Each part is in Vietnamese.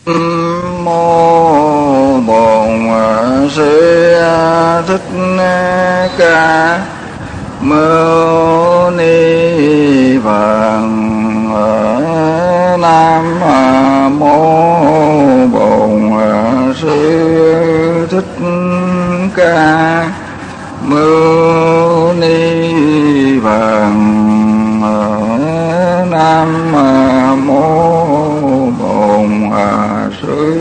Mô Bổn Sư Thích Ca Mâu Ni Phật. Nam Mô Bổn Sư Thích Ca Mâu Ni Phật. Nam Mô Bổn Sư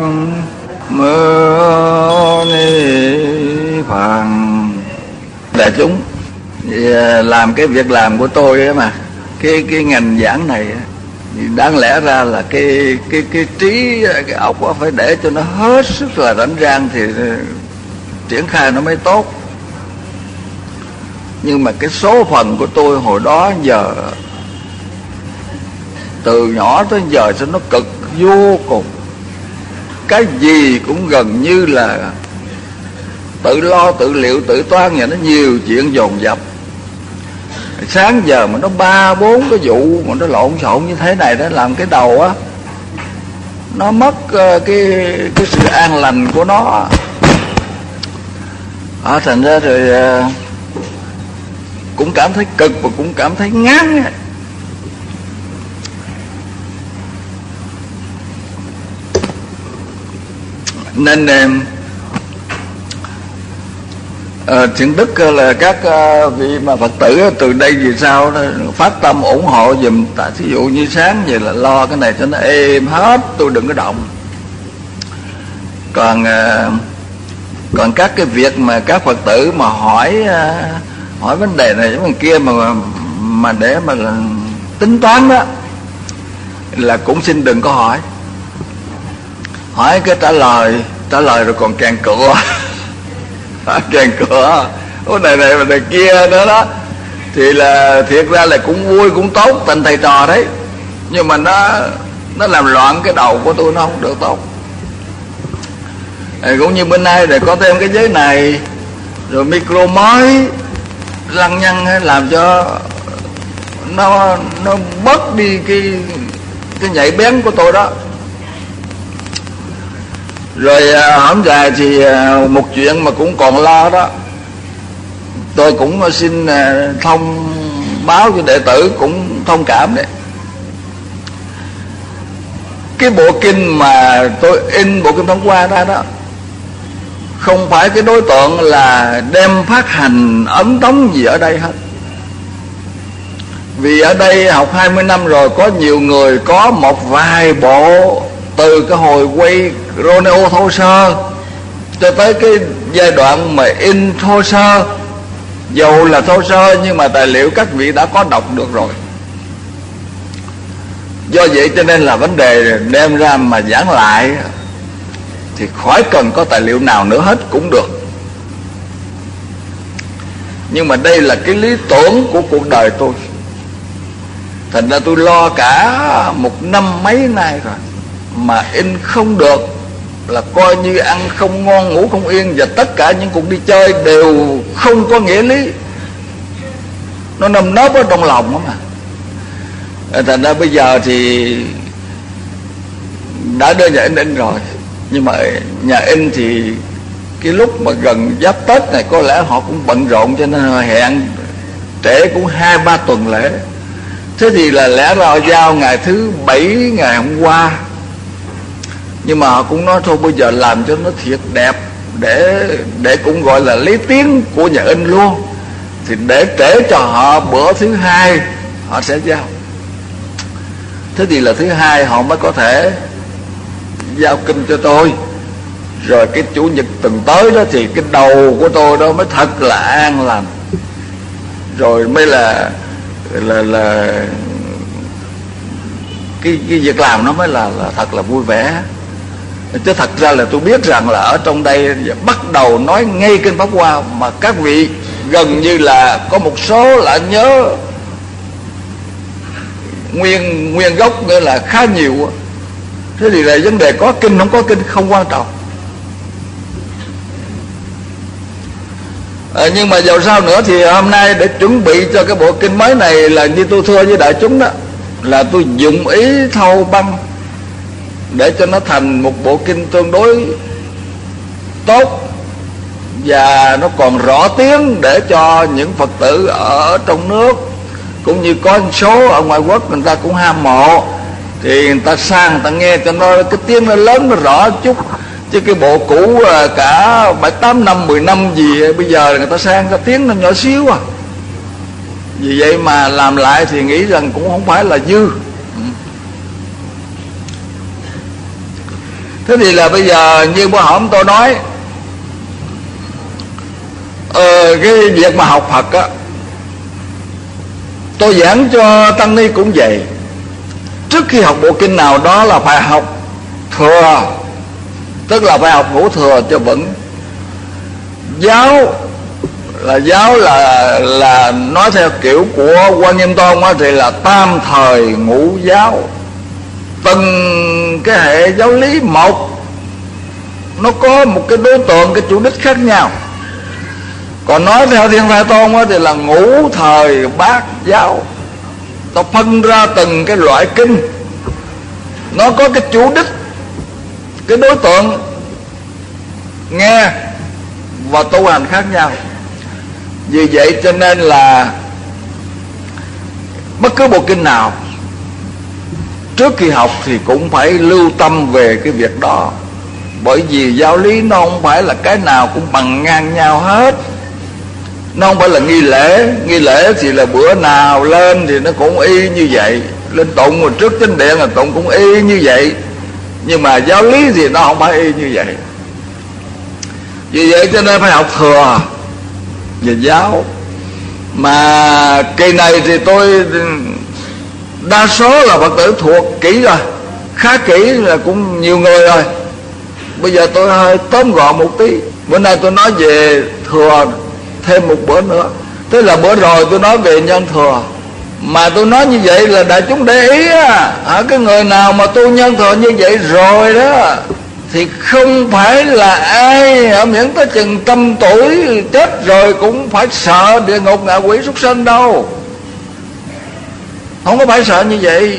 Mâu Ni Phật. Đại chúng làm cái việc làm của tôi mà cái ngành giảng này đáng lẽ ra là cái trí, cái óc phải để cho nó hết sức là rảnh rang thì triển khai nó mới tốt. Nhưng mà cái số phận của tôi hồi đó giờ, từ nhỏ tới giờ sao nó cực vô cùng. Cái gì cũng gần như là tự lo tự liệu tự toan, và nó nhiều chuyện dồn dập. Sáng giờ mà nó 3-4 cái vụ mà nó lộn xộn như thế này đó, làm cái đầu á nó mất cái sự an lành của nó. Thành ra rồi cũng cảm thấy cực và cũng cảm thấy ngán. Nên Thiện Đức là các vị mà Phật tử từ đây về sau phát tâm ủng hộ dùm. Thí dụ như sáng vậy là lo cái này cho nó êm hết, tôi đừng có động. Còn các cái việc mà các Phật tử mà hỏi vấn đề này vấn đề kia mà để mà tính toán đó, là cũng xin đừng có hỏi. Hỏi cái trả lời rồi còn càng cựa. Càng cửa này kia nữa đó, thì là thiệt ra là cũng vui cũng tốt, tình thầy trò đấy, nhưng mà nó làm loạn cái đầu của tôi, nó không được tốt. Cũng như bên nay để có thêm cái giấy này rồi micro mới lăng nhăng, làm cho nó bớt đi cái nhạy bén của tôi đó. Rồi hổng dài thì một chuyện mà cũng còn lo đó, tôi cũng xin thông báo cho đệ tử cũng thông cảm đấy. Cái bộ kinh mà tôi in, bộ kinh Pháp Hoa ra đó, không phải cái đối tượng là đem phát hành ấn tống gì ở đây hết. Vì ở đây học 20 năm rồi, có nhiều người có một vài bộ từ cái hồi quay Romeo thô sơ cho tới cái giai đoạn mà in thô sơ. Dầu là thô sơ nhưng mà tài liệu các vị đã có đọc được rồi. Do vậy cho nên là vấn đề đem ra mà giảng lại thì khỏi cần có tài liệu nào nữa hết cũng được. Nhưng mà đây là cái lý tưởng của cuộc đời tôi, thành ra tôi lo cả một năm mấy nay rồi mà in không được là coi như ăn không ngon ngủ không yên, và tất cả những cuộc đi chơi đều không có nghĩa lý, nó nằm nớp ở trong lòng đó mà. Thành ra bây giờ thì đã đưa nhà in rồi, nhưng mà nhà in thì cái lúc mà gần giáp Tết này có lẽ họ cũng bận rộn, cho nên họ hẹn trễ cũng 2-3 tuần lễ. Thế thì là lẽ ra họ giao ngày thứ 7 ngày hôm qua, nhưng mà họ cũng nói thôi bây giờ làm cho nó thiệt đẹp để cũng gọi là lấy tiếng của nhà in luôn, thì để trễ cho họ bữa thứ hai họ sẽ giao. Thế thì là thứ hai họ mới có thể giao kinh cho tôi. Rồi cái chủ nhật tuần tới đó thì cái đầu của tôi đó mới thật là an lành, rồi mới là cái việc làm nó mới là thật là vui vẻ. Chứ thật ra là tôi biết rằng là ở trong đây bắt đầu nói ngay kinh Pháp Hoa mà các vị gần như là có một số là nhớ nguyên gốc, nghĩa là khá nhiều. Thế thì là vấn đề có kinh không có kinh không quan trọng. Nhưng mà dầu sao nữa thì hôm nay để chuẩn bị cho cái bộ kinh mới này là như tôi thưa với đại chúng đó, là tôi dụng ý thâu băng để cho nó thành một bộ kinh tương đối tốt và nó còn rõ tiếng, để cho những Phật tử ở trong nước cũng như có một số ở ngoài quốc người ta cũng ham mộ, thì người ta sang người ta nghe cho nó cái tiếng nó lớn nó rõ chút. Chứ cái bộ cũ cả 7-8 năm 10 năm gì bây giờ người ta sang cái tiếng nó nhỏ xíu à. Vì vậy mà làm lại thì nghĩ rằng cũng không phải là dư. Thế thì là bây giờ như bữa hổm tôi nói, cái việc mà học Phật á, tôi giảng cho tăng ni cũng vậy. Trước khi học bộ kinh nào đó là phải học thừa, tức là phải học ngũ thừa cho vững. Giáo là nói theo kiểu của Quan Nghiêm Tôn á, thì là tam thời ngũ giáo. Từng cái hệ giáo lý một nó có một cái đối tượng, cái chủ đích khác nhau. Còn nói theo Thiên Thai Tôn á, thì là ngũ thời bát giáo. Ta phân ra từng cái loại kinh, nó có cái chủ đích, cái đối tượng nghe và tu hành khác nhau. Vì vậy cho nên là bất cứ bộ kinh nào trước khi học thì cũng phải lưu tâm về cái việc đó. Bởi vì giáo lý nó không phải là cái nào cũng bằng ngang nhau hết. Nó không phải là nghi lễ. Nghi lễ thì là bữa nào lên thì nó cũng y như vậy. Lên tụng rồi trước chánh điện là tụng cũng y như vậy. Nhưng mà giáo lý thì nó không phải y như vậy. Vì vậy cho nên phải học thừa về giáo. Mà kỳ này thì tôi đa số là Phật tử thuộc kỹ rồi, khá kỹ là cũng nhiều người rồi. Bây giờ tôi hơi tóm gọn một tí. Bữa nay tôi nói về thừa thêm một bữa nữa. Tức là bữa rồi tôi nói về nhân thừa. Mà tôi nói như vậy là đại chúng để ý á, cái người nào mà tu nhân thừa như vậy rồi đó thì không phải là ai ở miễn tới chừng trăm tuổi chết rồi cũng phải sợ địa ngục ngạ quỷ súc sanh đâu. Không có phải sợ như vậy.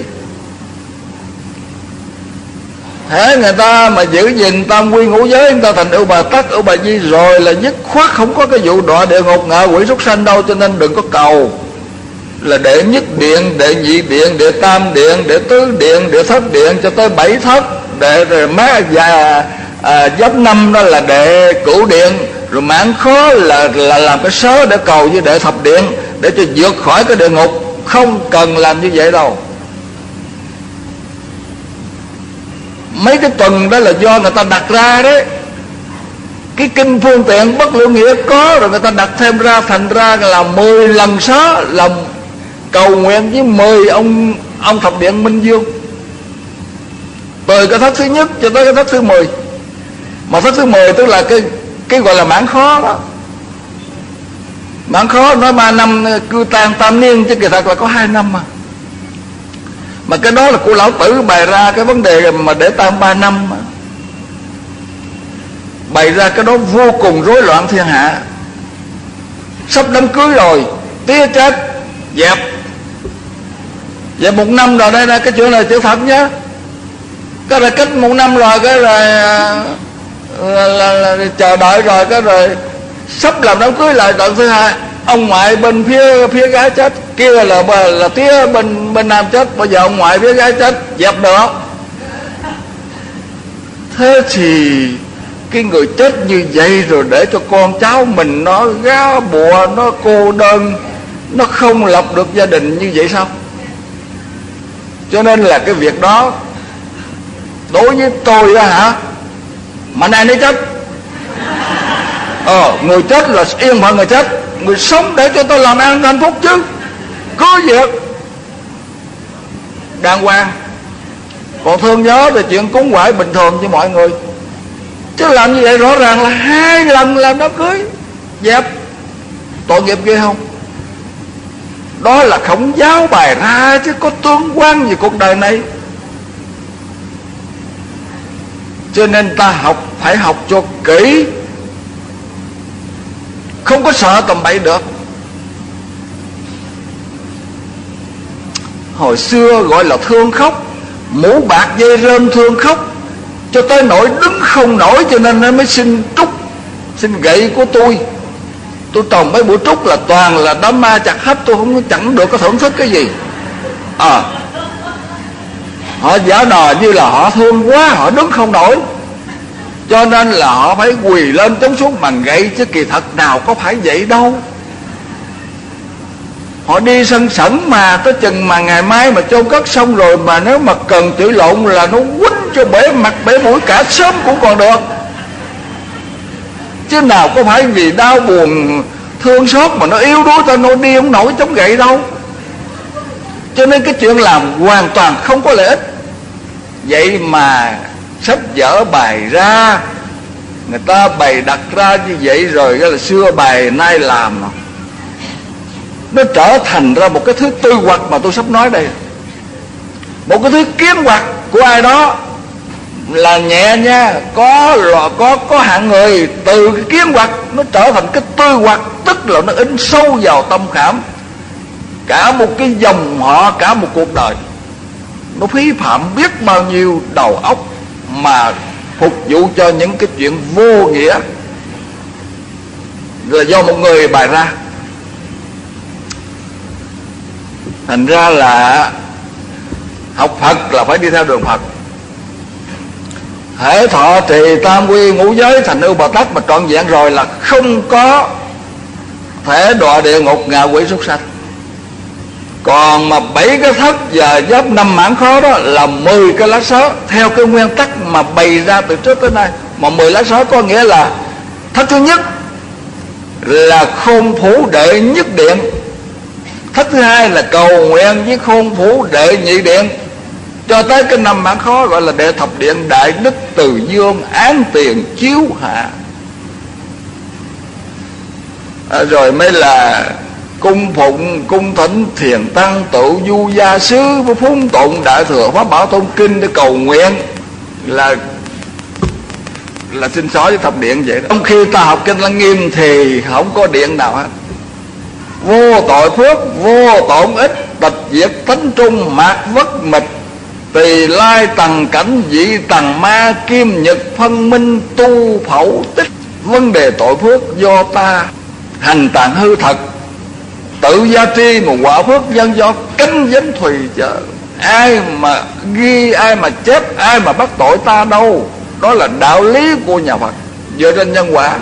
Thế người ta mà giữ gìn tam quy ngũ giới, người ta thành Ưu Bà Tắc, Ưu Bà Di rồi là dứt khoát không có cái vụ đọa địa ngục ngạ quỷ súc sanh đâu. Cho nên đừng có cầu là đệ nhất điện, đệ nhị điện, đệ tam điện, đệ tứ điện, đệ thất điện cho tới 7 thất, đệ rồi má giáp năm đó là đệ cửu điện, rồi mãn khó là làm cái sớ để cầu với đệ thập điện để cho vượt khỏi cái địa ngục. Không cần làm như vậy đâu. Mấy cái tuần đó là do người ta đặt ra đấy. Cái kinh phương tiện bất lượng nghĩa có rồi người ta đặt thêm ra, thành ra là 10 lần sớ làm cầu nguyện với 10 ông thập điện Minh Dương, từ cái thất thứ nhất cho tới cái thất thứ 10. Mà thất thứ 10 tức là cái gọi là mãn khó đó. Mãn khó nói 3 năm cư tang tam niên, chứ kỳ thật là có 2 năm mà. Mà cái đó là của lão tử bày ra cái vấn đề mà để tang 3 năm mà. Bày ra cái đó vô cùng rối loạn thiên hạ. Sắp đám cưới rồi, tía chết, dẹp. Vậy 1 năm rồi, đây là cái chuyện này chữ thật nhá. Cái rồi cách 1 năm rồi, cái rồi là chờ đợi rồi, cái rồi sắp làm đám cưới lại đoạn thứ 2. Ông ngoại bên phía gái chết, kia là tía bên nam chết, bây giờ ông ngoại phía gái chết, dẹp được. Thế thì cái người chết như vậy rồi để cho con cháu mình nó gá bùa, nó cô đơn, nó không lập được gia đình như vậy sao? Cho nên là cái việc đó đối với tôi đó hả, mà này nó chết, người chết là yên phận người chết, người sống để cho tôi làm ăn hạnh phúc chứ. Có việc đàng hoàng. Còn thương nhớ về chuyện cúng quải bình thường cho mọi người, chứ làm như vậy rõ ràng là 2 lần làm đám cưới dẹp. Tội nghiệp ghê không? Đó là Khổng giáo bày ra chứ có tương quan gì cuộc đời này. Cho nên ta học phải học cho kỹ, không có sợ tầm bậy được. Hồi xưa gọi là thương khóc, mũ bạc dây rơm thương khóc, cho tới nỗi đứng không nổi, cho nên nó mới xin trúc, xin gậy của tôi trồng mấy bụi trúc là toàn là đám ma chặt hết, tôi chẳng được có thưởng thức cái gì. Họ giả đò như là họ thương quá, họ đứng không nổi, cho nên là họ phải quỳ lên chống xuống bằng gậy, chứ kỳ thật nào có phải vậy đâu. Họ đi sân sẩn mà tới chừng mà ngày mai mà chôn cất xong rồi, mà nếu mà cần chửi lộn là nó quýnh cho bể mặt bể mũi cả sớm cũng còn được, chứ nào có phải vì đau buồn thương xót mà nó yếu đuối ta, nó đi không nổi chống gậy đâu. Cho nên cái chuyện làm hoàn toàn không có lợi ích. Vậy mà sách vở bày ra, người ta bày đặt ra như vậy rồi, cái là xưa bày nay làm, nó trở thành ra một cái thứ tư hoặc mà tôi sắp nói đây. Một cái thứ kiến hoặc của ai đó là nhẹ nha, có hạng người từ cái kiến hoặc nó trở thành cái tư hoặc, tức là nó in sâu vào tâm khảm cả một cái dòng họ, cả một cuộc đời. Nó phí phạm biết bao nhiêu đầu óc mà phục vụ cho những cái chuyện vô nghĩa, là do một người bày ra. Thành ra là học Phật là phải đi theo đường Phật. Hễ thọ trì tam quy ngũ giới thành ưu Bồ Tát mà trọn vẹn rồi là không có thể đọa địa ngục ngạ quỷ súc sanh. Còn mà 7 cái thất và giáp 5 mãn khó đó là 10 cái lá sớ, theo cái nguyên tắc mà bày ra từ trước tới nay. Mà 10 lá sớ có nghĩa là thất thứ nhất là khôn phủ đệ nhất điện, thất thứ hai là cầu nguyện với khôn phủ đệ nhị điện, cho tới cái 5 mãn khó gọi là đệ thập điện đại đức từ dương án tiền chiếu hạ. Rồi mới là cung phụng cung thỉnh thiền tăng tụ du gia sứ với phúng tụng đại thừa pháp bảo tôn kinh để cầu nguyện, là xin xóa với thập điện vậy đó. Trong khi ta học kinh Lăng Nghiêm thì không có điện nào hết. Vô tội phước vô tổn ích, tịch diệt thánh trung mạc vất mịch, tỳ lai tầng cảnh dị tầng ma, kim nhật phân minh tu phẩu tích. Vấn đề tội phước do ta hành tàn hư thật, tự gia tri mà quả phước nhân do cấm vấn thùy chợ. Ai mà ghi, ai mà chép, ai mà bắt tội ta đâu. Đó là đạo lý của nhà Phật dựa trên nhân quả.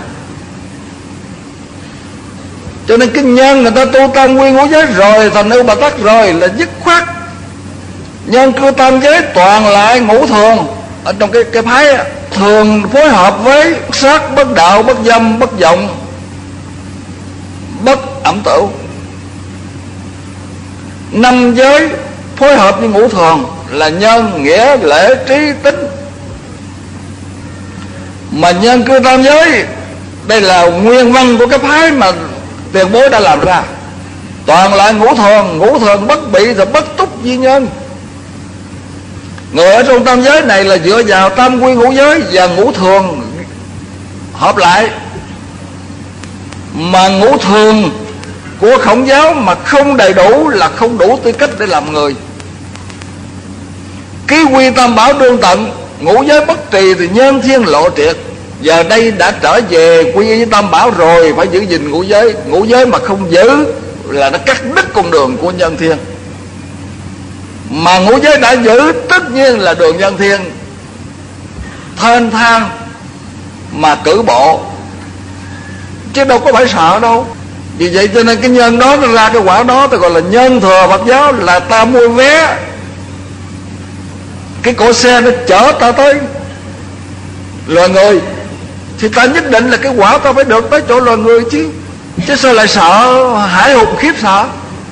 Cho nên cái nhân người ta tu tam quy ngũ giới rồi, thành ưu Bồ Tát rồi là dứt khoát. Nhân cư tam giới toàn lại ngũ thường. Ở trong cái phái thường phối hợp với sát, bất đạo, bất dâm, bất vọng, bất ẩm tửu. 5 giới phối hợp với ngũ thường là nhân, nghĩa, lễ, trí, tính. Mà nhân cư tam giới đây là nguyên văn của cái phái mà tiền bối đã làm ra, toàn lại ngũ thường bất bị rồi bất túc di nhân. Người ở trong tam giới này là dựa vào tam quy ngũ giới và ngũ thường hợp lại. Mà ngũ thường của Khổng giáo mà không đầy đủ là không đủ tư cách để làm người. Ký quy tam bảo đương tận, ngũ giới bất trì thì nhân thiên lộ triệt. Giờ đây đã trở về quy y với tam bảo rồi, phải giữ gìn ngũ giới. Ngũ giới mà không giữ là nó cắt đứt con đường của nhân thiên. Mà ngũ giới đã giữ tất nhiên là đường nhân thiên thênh thang mà cử bộ, chứ đâu có phải sợ đâu. Vì vậy cho nên cái nhân đó nó ra cái quả đó, ta gọi là nhân thừa Phật giáo. Là ta mua vé, cái cỗ xe nó chở ta tới loài người, thì ta nhất định là cái quả ta phải được tới chỗ loài người chứ. Chứ sao lại sợ hãi hùng khiếp sợ,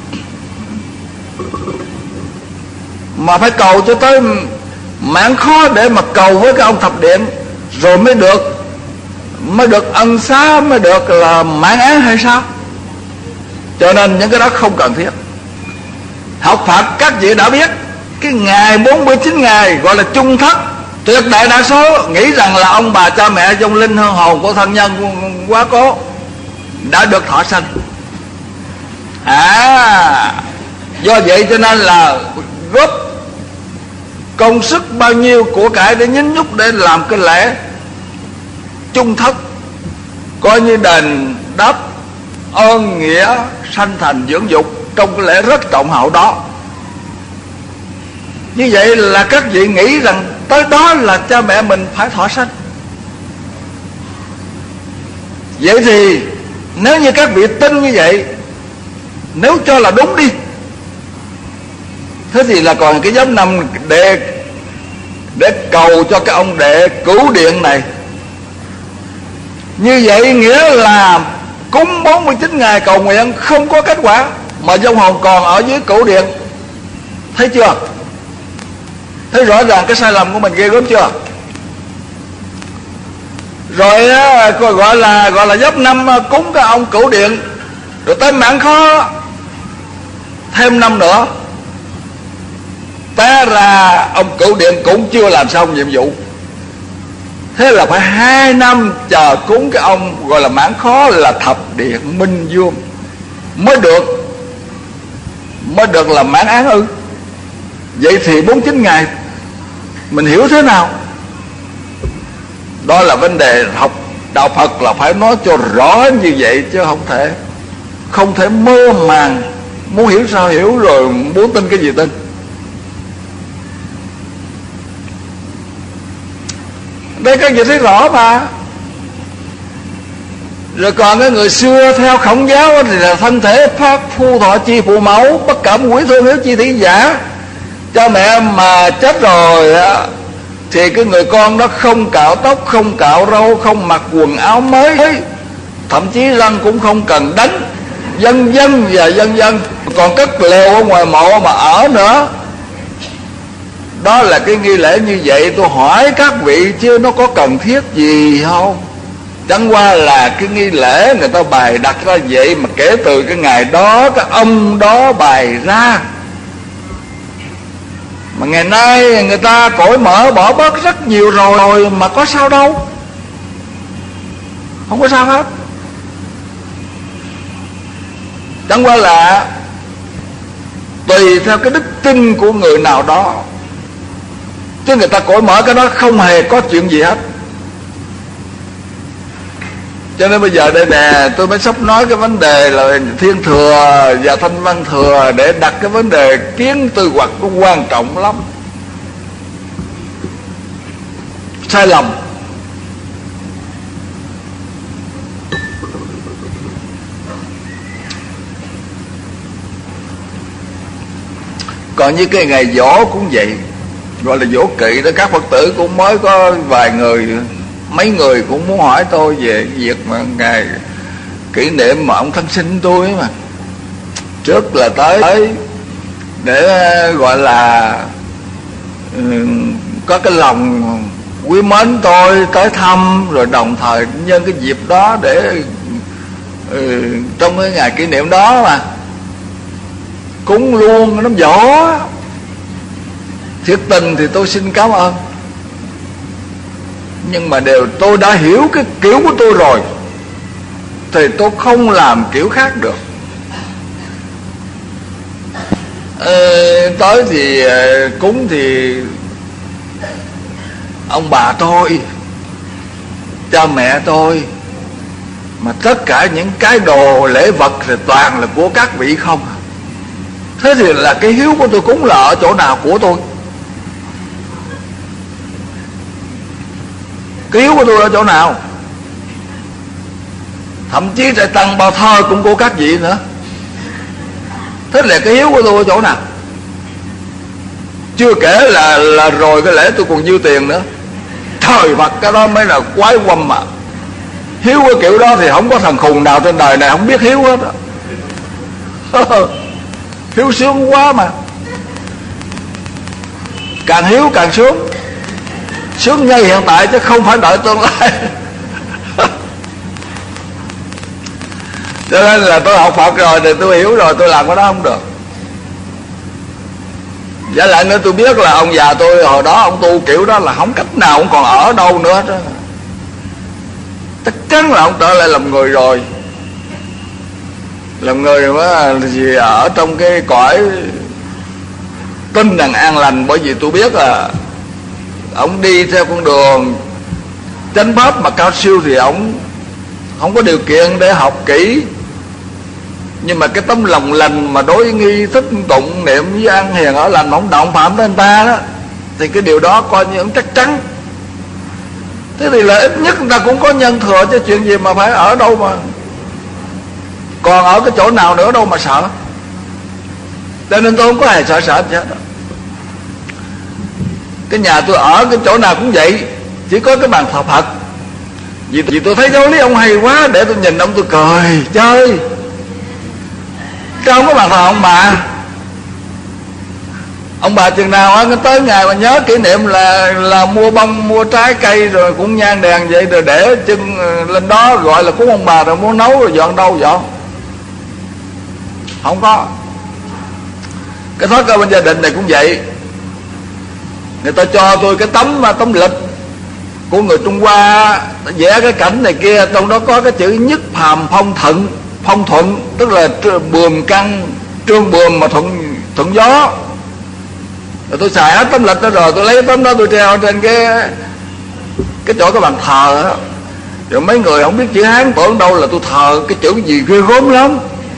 mà phải cầu cho tới mãn khó để mà cầu với cái ông thập điện rồi mới được ân xá, mới được là mãn án hay sao? Cho nên những cái đó không cần thiết. Học Phật các vị đã biết, cái ngày 49 ngày gọi là chung thất, tuyệt đại đa số nghĩ rằng là ông bà cha mẹ vong linh hương hồn của thân nhân quá cố đã được thọ sanh. Do vậy cho nên là góp công sức bao nhiêu của cải để nhín nhúc để làm cái lễ chung thất, coi như đền đáp ơn nghĩa sanh thành dưỡng dục trong cái lễ rất trọng hậu đó. Như vậy là các vị nghĩ rằng tới đó là cha mẹ mình phải thọ sanh. Vậy thì nếu như các vị tin như vậy, nếu cho là đúng đi, thế thì là còn cái giám năm để cầu cho cái ông đệ cửu điện này. Như vậy nghĩa là cúng 49 ngày cầu nguyện không có kết quả, mà vong hồn còn ở dưới cửu điện. Thấy chưa? Thấy rõ ràng cái sai lầm của mình ghê gớm chưa? Rồi gọi là giáp năm cúng cái ông cửu điện, rồi tới mạng khó thêm năm nữa, té ra ông cửu điện cũng chưa làm xong nhiệm vụ. Thế là phải 2 năm chờ cúng cái ông gọi là mãn khó là thập điện minh vương mới được là mãn án ư? Vậy thì 49 ngày mình hiểu thế nào? Đó là vấn đề học đạo Phật là phải nói cho rõ như vậy, chứ không thể mơ màng, muốn hiểu sao hiểu, rồi muốn tin cái gì tin. Đây các vị thấy rõ mà. Rồi còn cái người xưa theo Khổng giáo thì là thân thể phát phu thọ chi phụ mẫu, bất cảm quý thương hiếu chi thị giả. Cha mẹ mà chết rồi thì cái người con đó không cạo tóc, không cạo râu, không mặc quần áo mới, thậm chí răng cũng không cần đánh, vân vân và vân vân. Còn cất lều ở ngoài mộ mà ở nữa. Đó là cái nghi lễ như vậy. Tôi hỏi các vị chứ nó có cần thiết gì không? Chẳng qua là cái nghi lễ người ta bày đặt ra vậy, mà kể từ cái ngày đó cái ông đó bày ra. Mà ngày nay người ta cởi mở bỏ bớt rất nhiều rồi, mà có sao đâu, không có sao hết. Chẳng qua là tùy theo cái đức tin của người nào đó, chứ người ta cởi mở cái đó không hề có chuyện gì hết. Cho nên bây giờ đây nè, tôi mới sắp nói cái vấn đề là Thiên Thừa và Thanh Văn Thừa, để đặt cái vấn đề kiến tư hoặc cũng quan trọng lắm. Sai lầm còn như cái ngày giỗ cũng vậy, gọi là giỗ kỵ đó. Các Phật tử cũng mới có vài người, mấy người cũng muốn hỏi tôi về việc mà ngày kỷ niệm mà ông thân sinh tôi mà. Trước là tới để gọi là có cái lòng quý mến tôi tới thăm, rồi đồng thời nhân cái dịp đó để trong cái ngày kỷ niệm đó mà cúng luôn nó giỗ. Thiệt tình thì tôi xin cảm ơn, nhưng mà tôi đã hiểu cái kiểu của tôi rồi thì tôi không làm kiểu khác được. Tới thì cúng thì ông bà tôi, cha mẹ tôi, mà tất cả những cái đồ lễ vật thì toàn là của các vị không. Thế thì là cái hiếu của tôi cúng là ở chỗ nào của tôi? Cái hiếu của tôi ở chỗ nào? Thậm chí trại tăng bao thơ cũng của các vị nữa. Thế là cái hiếu của tôi ở chỗ nào? Chưa kể là rồi cái lễ tôi còn dư tiền nữa. Thời Phật cái đó mới là quái quăm mà. Hiếu cái kiểu đó thì không có thằng khùng nào trên đời này không biết hiếu hết á. Hiếu sướng quá mà. Càng hiếu càng sướng. Sướng ngay hiện tại chứ không phải đợi tương lai. Cho nên là tôi học Phật rồi thì tôi hiểu rồi, tôi làm cái đó không được. Giả lại nữa tôi biết là ông già tôi hồi đó ông tu kiểu đó là không cách nào, ông còn ở đâu nữa hết đó. Chắc chắn là ông trở lại làm người rồi. Làm người mà gì ở trong cái cõi tin rằng an lành, bởi vì tôi biết là ông đi theo con đường chánh pháp mà cao siêu thì ông không có điều kiện để học kỹ. Nhưng mà cái tấm lòng lành mà đối với nghi thức tụng niệm với ăn hiền ở lành mà không động phạm tới anh ta đó, thì cái điều đó coi như ông chắc chắn. Thế thì là ít nhất người ta cũng có nhân thừa, chứ chuyện gì mà phải ở đâu mà còn ở cái chỗ nào nữa đâu mà sợ. Cho nên tôi không có hề sợ gì hết. Cái nhà tôi ở cái chỗ nào cũng vậy, chỉ có cái bàn thờ Phật. Vì tôi thấy giáo lý ông hay quá, để tôi nhìn ông tôi cười chơi. Chứ không có bàn thờ ông bà. Ông bà chừng nào á, tới ngày mà nhớ kỷ niệm là mua bông, mua trái cây, rồi cũng nhang đèn vậy, rồi để chân lên đó gọi là cúng ông bà, rồi muốn nấu rồi dọn đâu dọn. Không có. Cái thói quen bên gia đình này cũng vậy. Người ta cho tôi cái tấm lịch của người Trung Hoa, vẽ cái cảnh này kia, trong đó có cái chữ nhất phàm phong thuận, tức là buồm căng trương buồm mà thuận gió. Rồi tôi xài hết tấm lịch đó, rồi tôi lấy cái tấm đó tôi treo trên cái chỗ cái bàn thờ đó. Rồi mấy người không biết chữ Hán tưởng đâu là tôi thờ cái chữ gì ghê gớm lắm.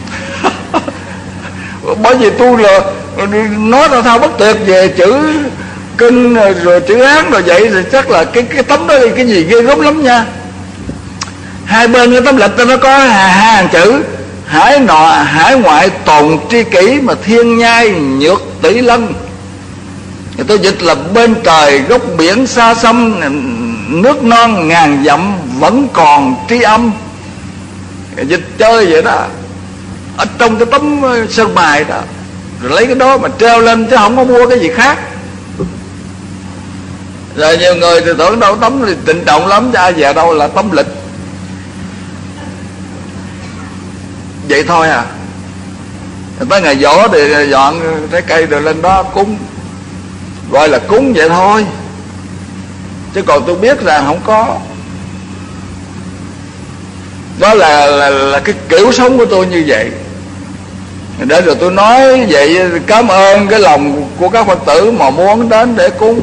Bởi vì tôi là nói ra thao bất tuyệt về chữ kinh rồi chữ Hán rồi vậy, thì chắc là cái tấm đó cái gì ghê gớm lắm nha. Hai bên cái tấm lịch đó nó có hai hàng chữ: hải ngoại tồn tri kỷ, mà thiên nhai nhược tỷ lân. Người tôi dịch là bên trời góc biển xa xăm, nước non ngàn dặm vẫn còn tri âm. Dịch chơi vậy đó, ở trong cái tấm sơn mài đó, rồi lấy cái đó mà treo lên, chứ không có mua cái gì khác. Rồi nhiều người thì tưởng đâu tấm thì trịnh trọng lắm, chứ ai về đâu là tấm lịch. Vậy thôi à. Tới ngày giỗ thì dọn trái cây rồi lên đó cúng, gọi là cúng vậy thôi. Chứ còn tôi biết rằng không có. Đó là cái kiểu sống của tôi như vậy. Để rồi tôi nói vậy, cảm ơn cái lòng của các Phật tử mà muốn đến để cúng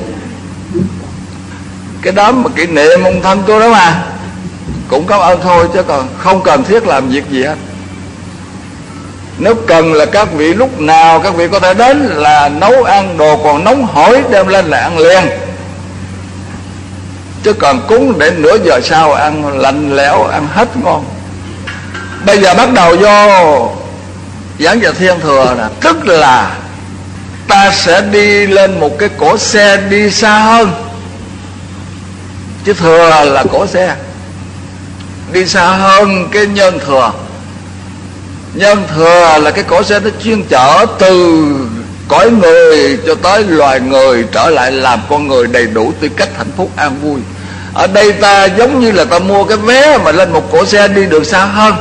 cái đám mà kỷ niệm ông thân tôi đó, mà cũng cảm ơn thôi, chứ còn không cần thiết làm việc gì hết. Nếu cần là các vị lúc nào các vị có thể đến, là nấu ăn đồ còn nóng hổi đem lên là ăn liền. Chứ còn cúng để nửa giờ sau ăn lạnh lẽo, ăn hết ngon. Bây giờ bắt đầu vô giảng dạy thiên thừa nè, tức là ta sẽ đi lên một cái cỗ xe đi xa hơn. Chứ thừa là cỗ xe đi xa hơn cái nhân thừa. Nhân thừa là cái cỗ xe nó chuyên chở từ cõi người cho tới loài người trở lại làm con người đầy đủ tư cách hạnh phúc an vui. Ở đây ta giống như là ta mua cái vé mà lên một cỗ xe đi được xa hơn.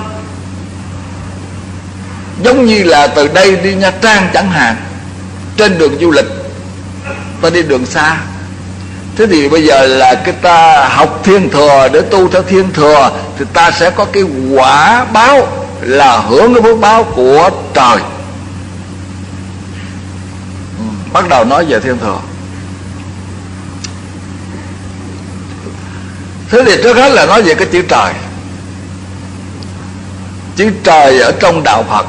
Giống như là từ đây đi Nha Trang chẳng hạn, trên đường du lịch ta đi đường xa. Thế thì bây giờ là cái ta học thiên thừa để tu theo thiên thừa, thì ta sẽ có cái quả báo là hưởng cái phước báo của trời. Bắt đầu nói về thiên thừa. Thế thì trước hết là nói về cái chữ trời. Chữ trời ở trong đạo Phật,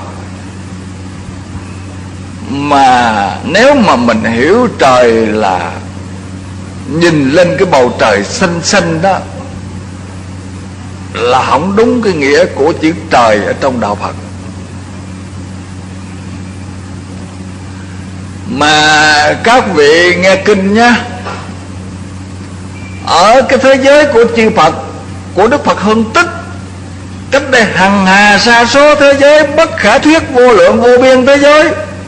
mà nếu mà mình hiểu trời là nhìn lên cái bầu trời xanh xanh đó, là không đúng cái nghĩa của chữ trời ở trong đạo Phật. Mà các vị nghe kinh nhá, ở cái thế giới của chư Phật, của Đức Phật Hưng Tích, cách đây hằng hà sa số thế giới, bất khả thuyết vô lượng vô biên thế giới,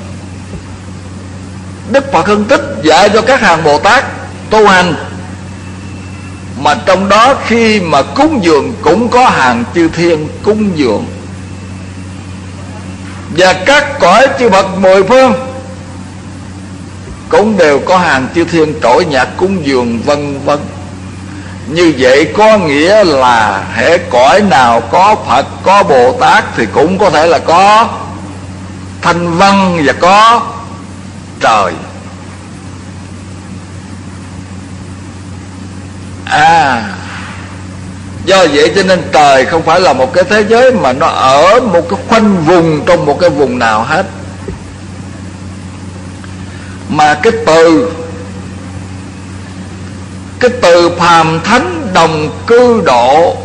Đức Phật Hưng Tích dạy cho các hàng Bồ Tát tu hành. Mà trong đó khi mà cúng dường cũng có hàng chư thiên cúng dường, và các cõi chư Phật mười phương cũng đều có hàng chư thiên trỗi nhạc cúng dường, vân vân. Như vậy có nghĩa là hễ cõi nào có Phật, có Bồ Tát thì cũng có thể là có thanh văn và có trời. Do vậy cho nên trời không phải là một cái thế giới mà nó ở một cái khoanh vùng trong một cái vùng nào hết, mà cái từ phàm thánh đồng cư độ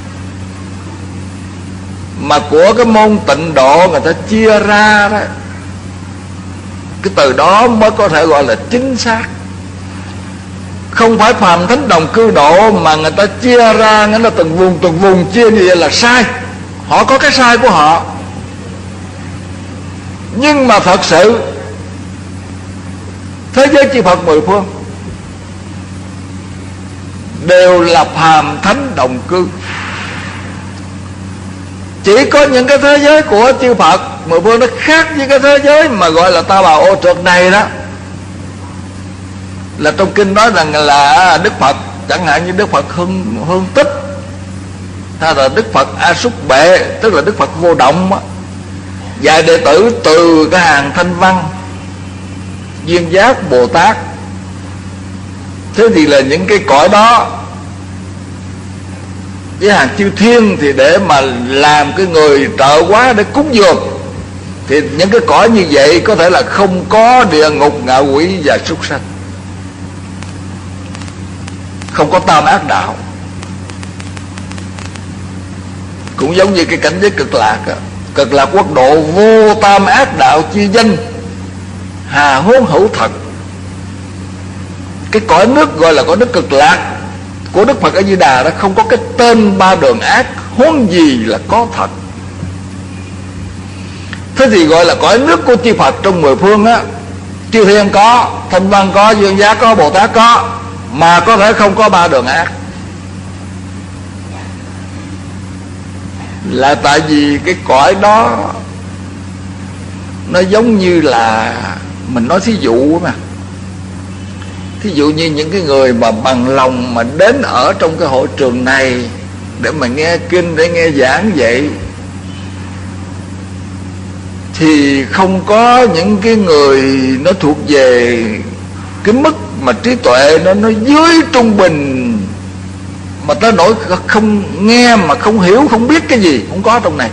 mà của cái môn Tịnh Độ người ta chia ra đó, cái từ đó mới có thể gọi là chính xác. Không phải phàm thánh đồng cư độ mà người ta chia ra, nghĩa là từng vùng chia như vậy là sai. Họ có cái sai của họ, nhưng mà thật sự thế giới chư Phật mười phương đều là phàm thánh đồng cư. Chỉ có những cái thế giới của chư Phật mười phương nó khác với cái thế giới mà gọi là Ta Bà Ô Trượt này đó. Là trong kinh nói rằng là Đức Phật, chẳng hạn như Đức Phật Hương Tích, hay là Đức Phật A Súc Bệ, tức là Đức Phật Vô Động á, dạy đệ tử từ cái hàng Thanh Văn, Duyên Giác, Bồ Tát. Thế thì là những cái cõi đó với hàng chư thiên thì để mà làm cái người trợ hóa để cúng dường, thì những cái cõi như vậy có thể là không có địa ngục, ngạ quỷ và súc sanh, không có tam ác đạo. Cũng giống như cái cảnh giới cực lạc á, cực lạc quốc độ vô tam ác đạo chi danh, hà huống hữu thật. Cái cõi nước gọi là cõi nước cực lạc của Đức Phật A Di Đà đó không có cái tên ba đường ác, huống gì là có thật. Thế thì gọi là cõi nước của chư Phật trong mười phương á, chư thiên có, Thanh Văn có, Duyên Giác có, Bồ Tát có, mà có thể không có ba đường ác. Là tại vì cái cõi đó nó giống như là, mình nói thí dụ mà, thí dụ như những cái người mà bằng lòng mà đến ở trong cái hội trường này để mà nghe kinh, để nghe giảng vậy, thì không có những cái người nó thuộc về cái mức mà trí tuệ nó dưới trung bình, mà tới nỗi không nghe mà không hiểu, không biết cái gì, không có trong này.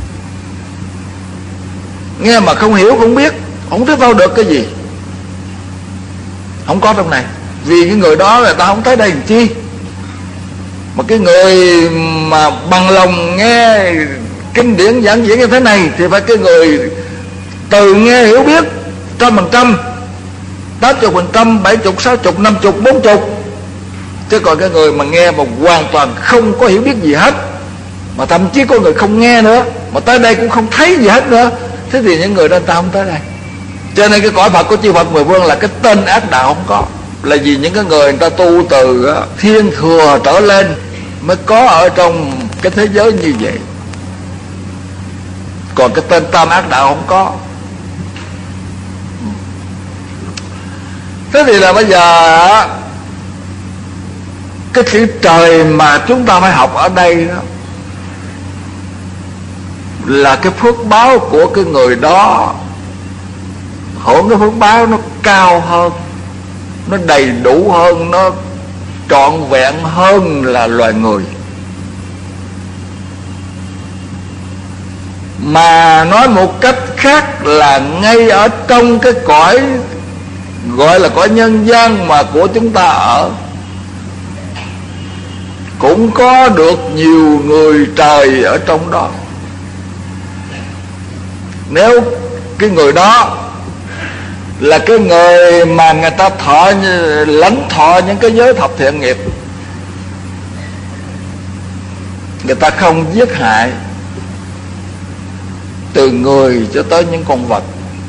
Nghe mà không hiểu, không biết, không biết đâu được cái gì, không có trong này. Vì cái người đó người ta không tới đây làm chi. Mà cái người mà bằng lòng nghe kinh điển giảng diễn như thế này thì phải cái người từ nghe hiểu biết 100%, 80%, 70%, 60%, 50%, 40%. Chứ còn cái người mà nghe mà hoàn toàn không có hiểu biết gì hết, mà thậm chí có người không nghe nữa, mà tới đây cũng không thấy gì hết nữa, thế thì những người đó ta không tới đây. Cho nên cái cõi Phật của chư Phật mười phương là cái tên ác đạo không có. Là vì những cái người ta tu từ thiên thừa trở lên mới có ở trong cái thế giới như vậy. Còn cái tên tam ác đạo không có. Thế thì là bây giờ cái chữ trời mà chúng ta phải học ở đây đó là cái phước báo của cái người đó, hưởng cái phước báo nó cao hơn, nó đầy đủ hơn, nó trọn vẹn hơn là loài người. Mà nói một cách khác là ngay ở trong cái cõi gọi là cõi nhân gian mà của chúng ta ở, cũng có được nhiều người trời ở trong đó. Nếu cái người đó là cái người mà người ta lãnh thọ những cái giới thập thiện nghiệp, người ta không giết hại từ người cho tới những con vật,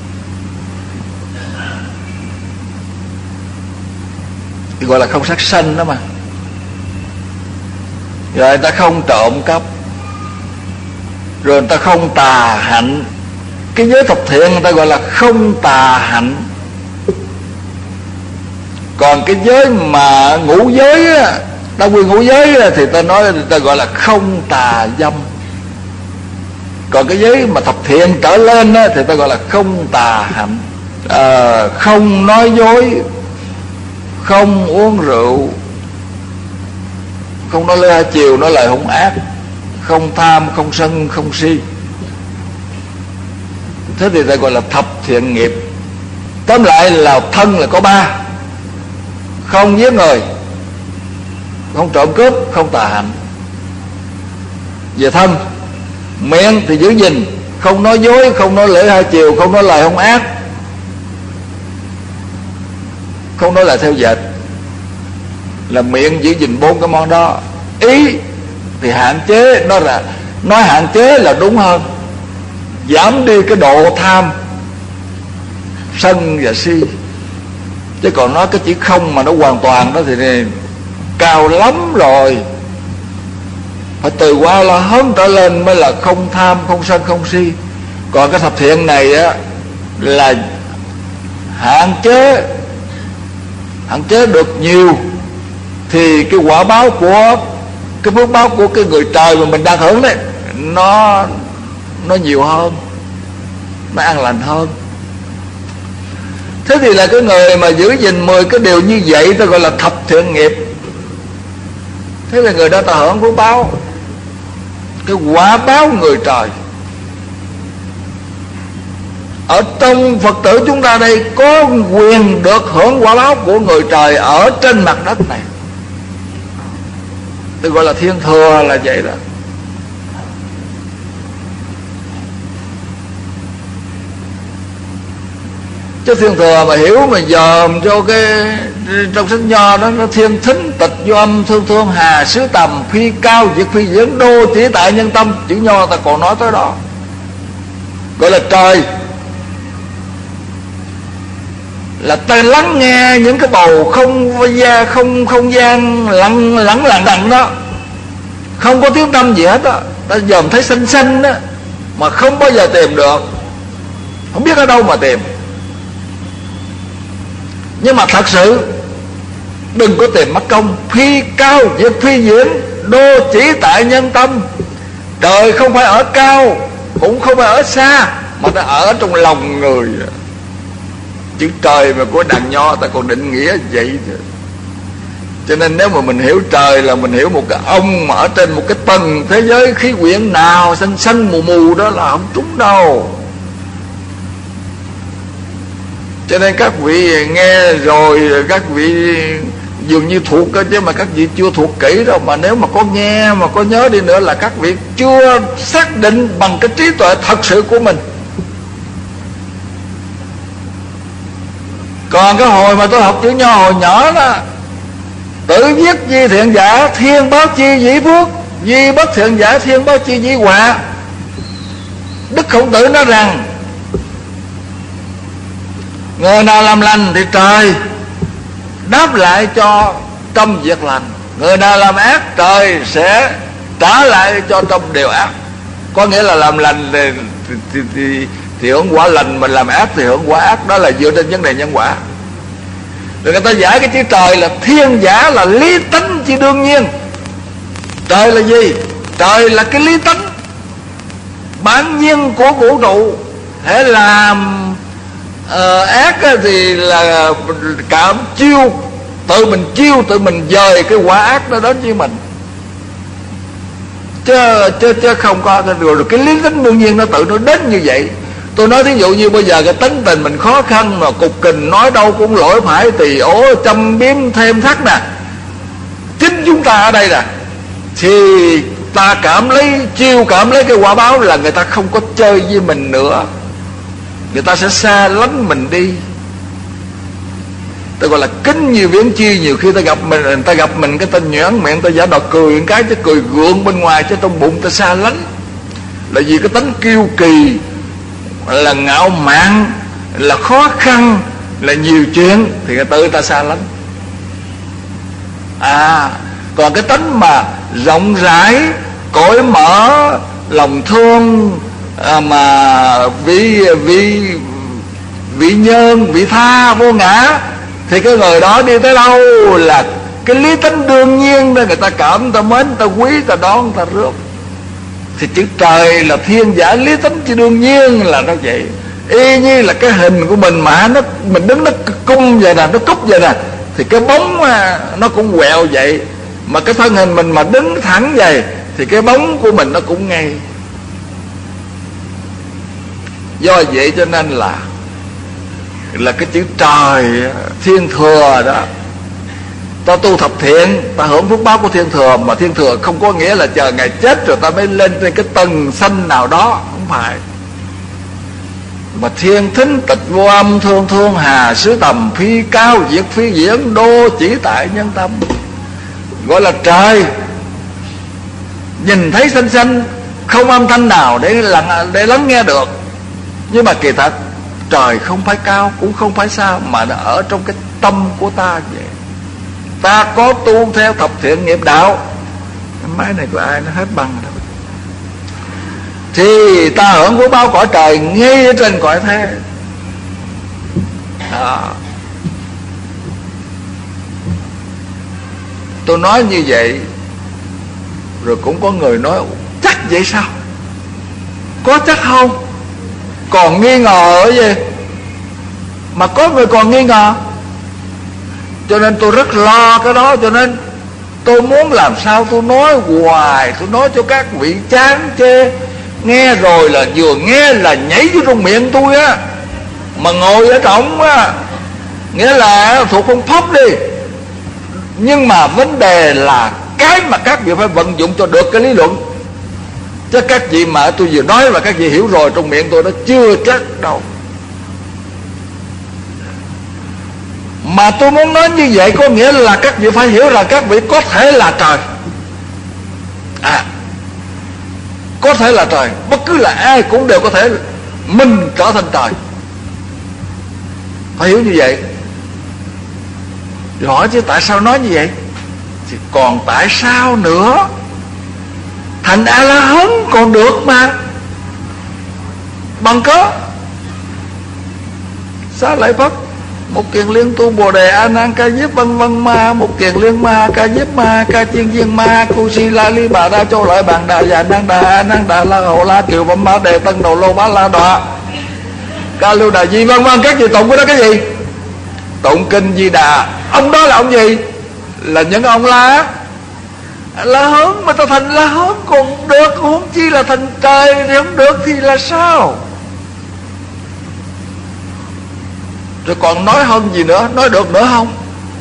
thì gọi là không sát sanh đó mà. Rồi người ta không trộm cắp, rồi người ta không tà hạnh. Cái giới thập thiện người ta gọi là không tà hạnh. Còn cái giới mà ngũ giới á, ta quy ngũ giới á, thì ta gọi là không tà dâm. Còn cái giới mà thập thiện trở lên á, thì ta gọi là không tà hạnh. Không nói dối, không uống rượu, không nói lời hai chiều, nói lời hung ác, không tham, không sân, không si. Thế thì ta gọi là thập thiện nghiệp. Tóm lại là thân là có 3: không giết người, không trộm cướp, không tà hạnh. Về thân, miệng thì giữ gìn, không nói dối, không nói lưỡi hai chiều, không nói lời hung ác, không nói lời theo dệt, là miệng giữ gìn 4 cái món đó. Ý thì hạn chế, nói hạn chế là đúng hơn, giảm đi cái độ tham, sân và si. Chứ còn nói cái chữ không mà nó hoàn toàn đó thì cao lắm rồi. Phải từ qua là hơn trở lên mới là không tham, không sân, không si. Còn cái thập thiện này á là hạn chế được nhiều thì cái quả báo của cái phước báo của cái người trời mà mình đang hưởng đấy nó nhiều hơn, nó an lành hơn. Thế thì là cái người mà giữ gìn 10 cái điều như vậy ta gọi là thập thiện nghiệp. Thế là người đó ta hưởng phước báo, cái quả báo người trời. Ở trong Phật tử chúng ta đây có quyền được hưởng quả báo của người trời ở trên mặt đất này. Tôi gọi là thiên thừa là vậy đó. Chứ thiên thừa mà hiểu mà dòm cho cái trong sách Nho đó, nó thiên thính tịch vô âm thương thương hà xứ tầm phi cao diệt phi diễn đô chỉ tại nhân tâm. Chữ Nho ta còn nói tới đó, gọi là trời. Là ta lắng nghe những cái bầu không gian lặng đặng đó, không có tiếng tâm gì hết đó. Ta dòm thấy xanh xanh đó mà không bao giờ tìm được, không biết ở đâu mà tìm. Nhưng mà thật sự đừng có tìm mất công. Phi cao diệt phi diễn đô chỉ tại nhân tâm. Trời không phải ở cao, cũng không phải ở xa, mà ta ở trong lòng người. Chữ trời mà của đàn Nho ta còn định nghĩa vậy thôi. Cho nên nếu mà mình hiểu trời là mình hiểu một cái ông mà ở trên một cái tầng thế giới khí quyển nào xanh xanh mù mù đó là không trúng đâu. Cho nên các vị nghe rồi các vị dường như thuộc đó, chứ mà các vị chưa thuộc kỹ đâu. Mà nếu mà có nghe mà có nhớ đi nữa là các vị chưa xác định bằng cái trí tuệ thật sự của mình. Còn cái hồi mà tôi học chữ Nho hồi nhỏ đó, tự viết di thiện giả thiên báo chi dĩ phước, di bất thiện giả thiên báo chi dĩ họa. Đức Khổng Tử nói rằng người nào làm lành thì trời đáp lại cho trong việc lành, người nào làm ác trời sẽ trả lại cho trong điều ác. Có nghĩa là làm lành thì hưởng quả lành, mình làm ác thì hưởng quả ác. Đó là dựa trên vấn đề nhân quả. Rồi người ta giải cái chữ trời là thiên giả, là lý tánh chi đương nhiên. Trời là gì? Trời là cái lý tánh bản nhiên của vũ trụ. Hễ làm ác thì là cảm chiêu, tự mình dời cái quả ác đó đến với mình. Chứ không có rồi cái lý tính đương nhiên nó tự nó đến như vậy. Tôi nói thí dụ như bây giờ cái tính tình mình khó khăn mà cục kình, nói đâu cũng lỗi phải, tỳ ố châm biếm thêm thắt nè. Chính chúng ta ở đây nè, thì ta cảm lấy cái quả báo là người ta không có chơi với mình nữa, người ta sẽ xa lánh mình đi. Ta gọi là kính như viễn chi. Nhiều khi ta gặp mình cái ta nhoẻn miệng, ta giả đò cười một cái chứ cười gượng bên ngoài, chứ trong bụng ta xa lánh. Là vì cái tánh kiêu kỳ, là ngạo mạn, là khó khăn, là nhiều chuyện thì người ta xa lánh. Còn cái tánh mà rộng rãi, cởi mở, lòng thương, mà vị nhân, vị tha, vô ngã, thì cái người đó đi tới đâu là cái lý tánh đương nhiên đó, người ta cảm, ta mến, ta quý, ta đón, ta rước. Thì chữ trời là thiên giả lý tánh chỉ đương nhiên là nó vậy. Y như là cái hình của mình mà mình đứng nó cung vậy nè, nó cúp vậy nè, thì cái bóng nó cũng quẹo vậy. Mà cái thân hình mình mà đứng thẳng vậy thì cái bóng của mình nó cũng ngay. Do vậy cho nên là cái chữ trời thiên thừa đó, ta tu thập thiện, ta hưởng phước báo của thiên thừa. Mà thiên thừa không có nghĩa là chờ ngày chết rồi ta mới lên trên cái tầng sanh nào đó, không phải. Mà thiên thính tịch vô âm, thương thương hà xứ tầm, phi cao diệt phi diễn, đô chỉ tại nhân tâm. Gọi là trời. Nhìn thấy xanh xanh, không âm thanh nào để lắng nghe được. Nhưng mà kỳ thật trời không phải cao cũng không phải xa, mà nó ở trong cái tâm của ta vậy. Ta có tu theo thập thiện nghiệp đạo, cái máy này của ai nó hết băng rồi, thì ta hưởng của bao cõi trời ngay ở trên cõi thế đó. Tôi nói như vậy rồi cũng có người nói chắc vậy sao? Có chắc không? Còn nghi ngờ ở gì? Mà có người còn nghi ngờ. Cho nên tôi rất lo cái đó. Cho nên tôi muốn làm sao tôi nói hoài, tôi nói cho các vị chán chê. Nghe rồi là vừa nghe là nhảy vô trong miệng tôi á, mà ngồi ở trọng á, nghĩa là thuộc phong pháp đi. Nhưng mà vấn đề là cái mà các vị phải vận dụng cho được cái lý luận. Chứ các vị mà tôi vừa nói và các vị hiểu rồi trong miệng tôi, nó chưa chắc đâu. Mà tôi muốn nói như vậy có nghĩa là các vị phải hiểu rằng các vị có thể là trời. Có thể là trời. Bất cứ là ai cũng đều có thể mình trở thành trời. Phải hiểu như vậy. Hỏi chứ tại sao nói như vậy? Thì còn tại sao nữa? Thành A-la-hán còn được mà. Bằng cớ Xá lợi Phất, một kiền liên tu bồ đề a nan ca diếp vân vân ma, một kiền liên ma ca diếp ma, ca chiên viên ma, cu si la li bà đa châu lợi bàn đà già năng đà a năng đà la hậu la kiều vâm ma đề tân đầu lô bá la đọa ca lưu đà di vân vân. Các vị tụng cái đó cái gì? Tụng kinh Di Đà. Ông đó là ông gì? Là những ông La Hán. Mà ta thành La Hán còn được, huống chi là thành trời thì không được thì là sao? Rồi còn nói hơn gì nữa? Nói được nữa không?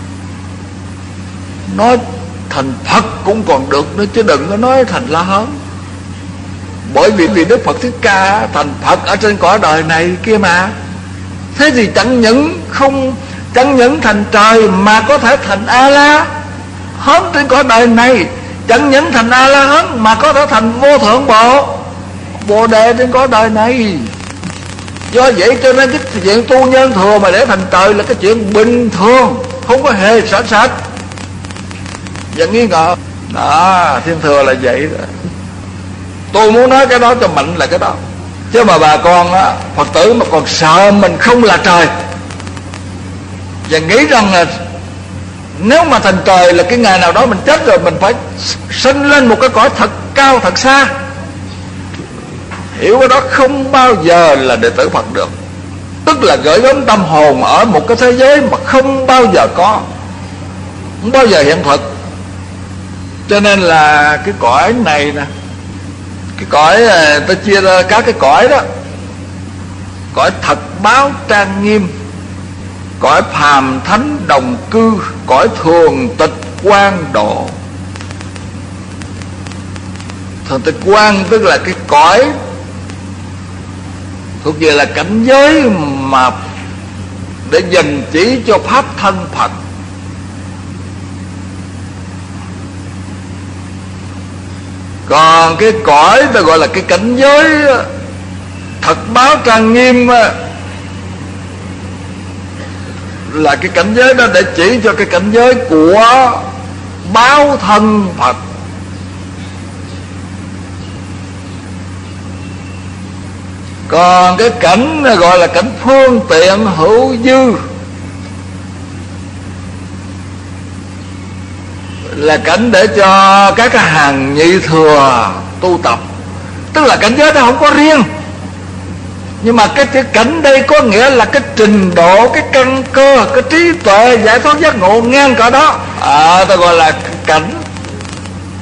Nói thành Phật cũng còn được nữa, chứ đừng có nói thành La Hán. Bởi vì Đức Phật Thích Ca thành Phật ở trên cõi đời này kia mà. Thế thì chẳng những thành trời mà có thể thành A-la-hán trên cõi đời này. Chẳng những thành A-la-hán mà có thể thành vô thượng Bồ Đề trên cõi đời này. Do vậy cho nên cái chuyện tu nhân thừa mà để thành trời là cái chuyện bình thường, không có hề sợ sệt và nghi ngờ. Đó, thiên thừa là vậy đó. Tôi muốn nói cái đó cho mạnh là cái đó. Chứ mà bà con á, Phật tử mà còn sợ mình không là trời và nghĩ rằng là nếu mà thành trời là cái ngày nào đó mình chết rồi mình phải sinh lên một cái cõi thật cao thật xa, hiểu cái đó không bao giờ là đệ tử Phật được. Tức là gửi gắm tâm hồn ở một cái thế giới mà không bao giờ có, không bao giờ hiện thực. Cho nên là cái cõi này nè, cái cõi ta chia ra các cái cõi đó: cõi thật báo trang nghiêm, cõi phàm thánh đồng cư, cõi thường tịch quang độ. Thường tịch quang tức là cái cõi thuộc về là cảnh giới mà để dành chỉ cho pháp thân Phật. Còn cái cõi ta gọi là cái cảnh giới thật báo trang nghiêm là cái cảnh giới đó để chỉ cho cái cảnh giới của báo thân Phật. Còn cái cảnh gọi là cảnh phương tiện hữu dư là cảnh để cho các cái hàng nhị thừa tu tập. Tức là cảnh giới đó không có riêng, nhưng mà cái cảnh đây có nghĩa là cái trình độ, cái căn cơ, cái trí tuệ giải thoát giác ngộ ngang cỡ đó. Ta gọi là cảnh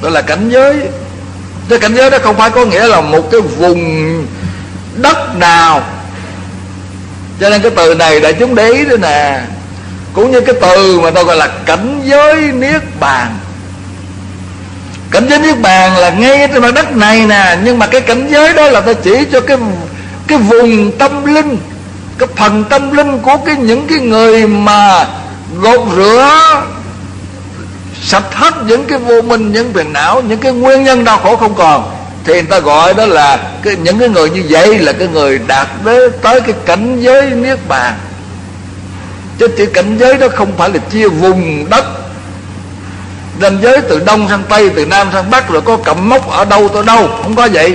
đó là cảnh giới. Cái cảnh giới đó không phải có nghĩa là một cái vùng đất nào. Cho nên cái từ này đại chúng để ý đó nè, cũng như cái từ mà tôi gọi là cảnh giới niết bàn. Cảnh giới niết bàn là ngay trên mặt đất này nè, nhưng mà cái cảnh giới đó là ta chỉ cho cái vùng tâm linh, cái phần tâm linh của những cái người mà gột rửa sạch hết những cái vô minh, những phiền não, những cái nguyên nhân đau khổ không còn, thì người ta gọi đó là những cái người như vậy là cái người đạt tới cái cảnh giới niết bàn. Chứ chỉ cảnh giới đó không phải là chia vùng đất, ranh giới từ đông sang tây, từ nam sang bắc, rồi có cặm mốc ở đâu tới đâu, không có vậy.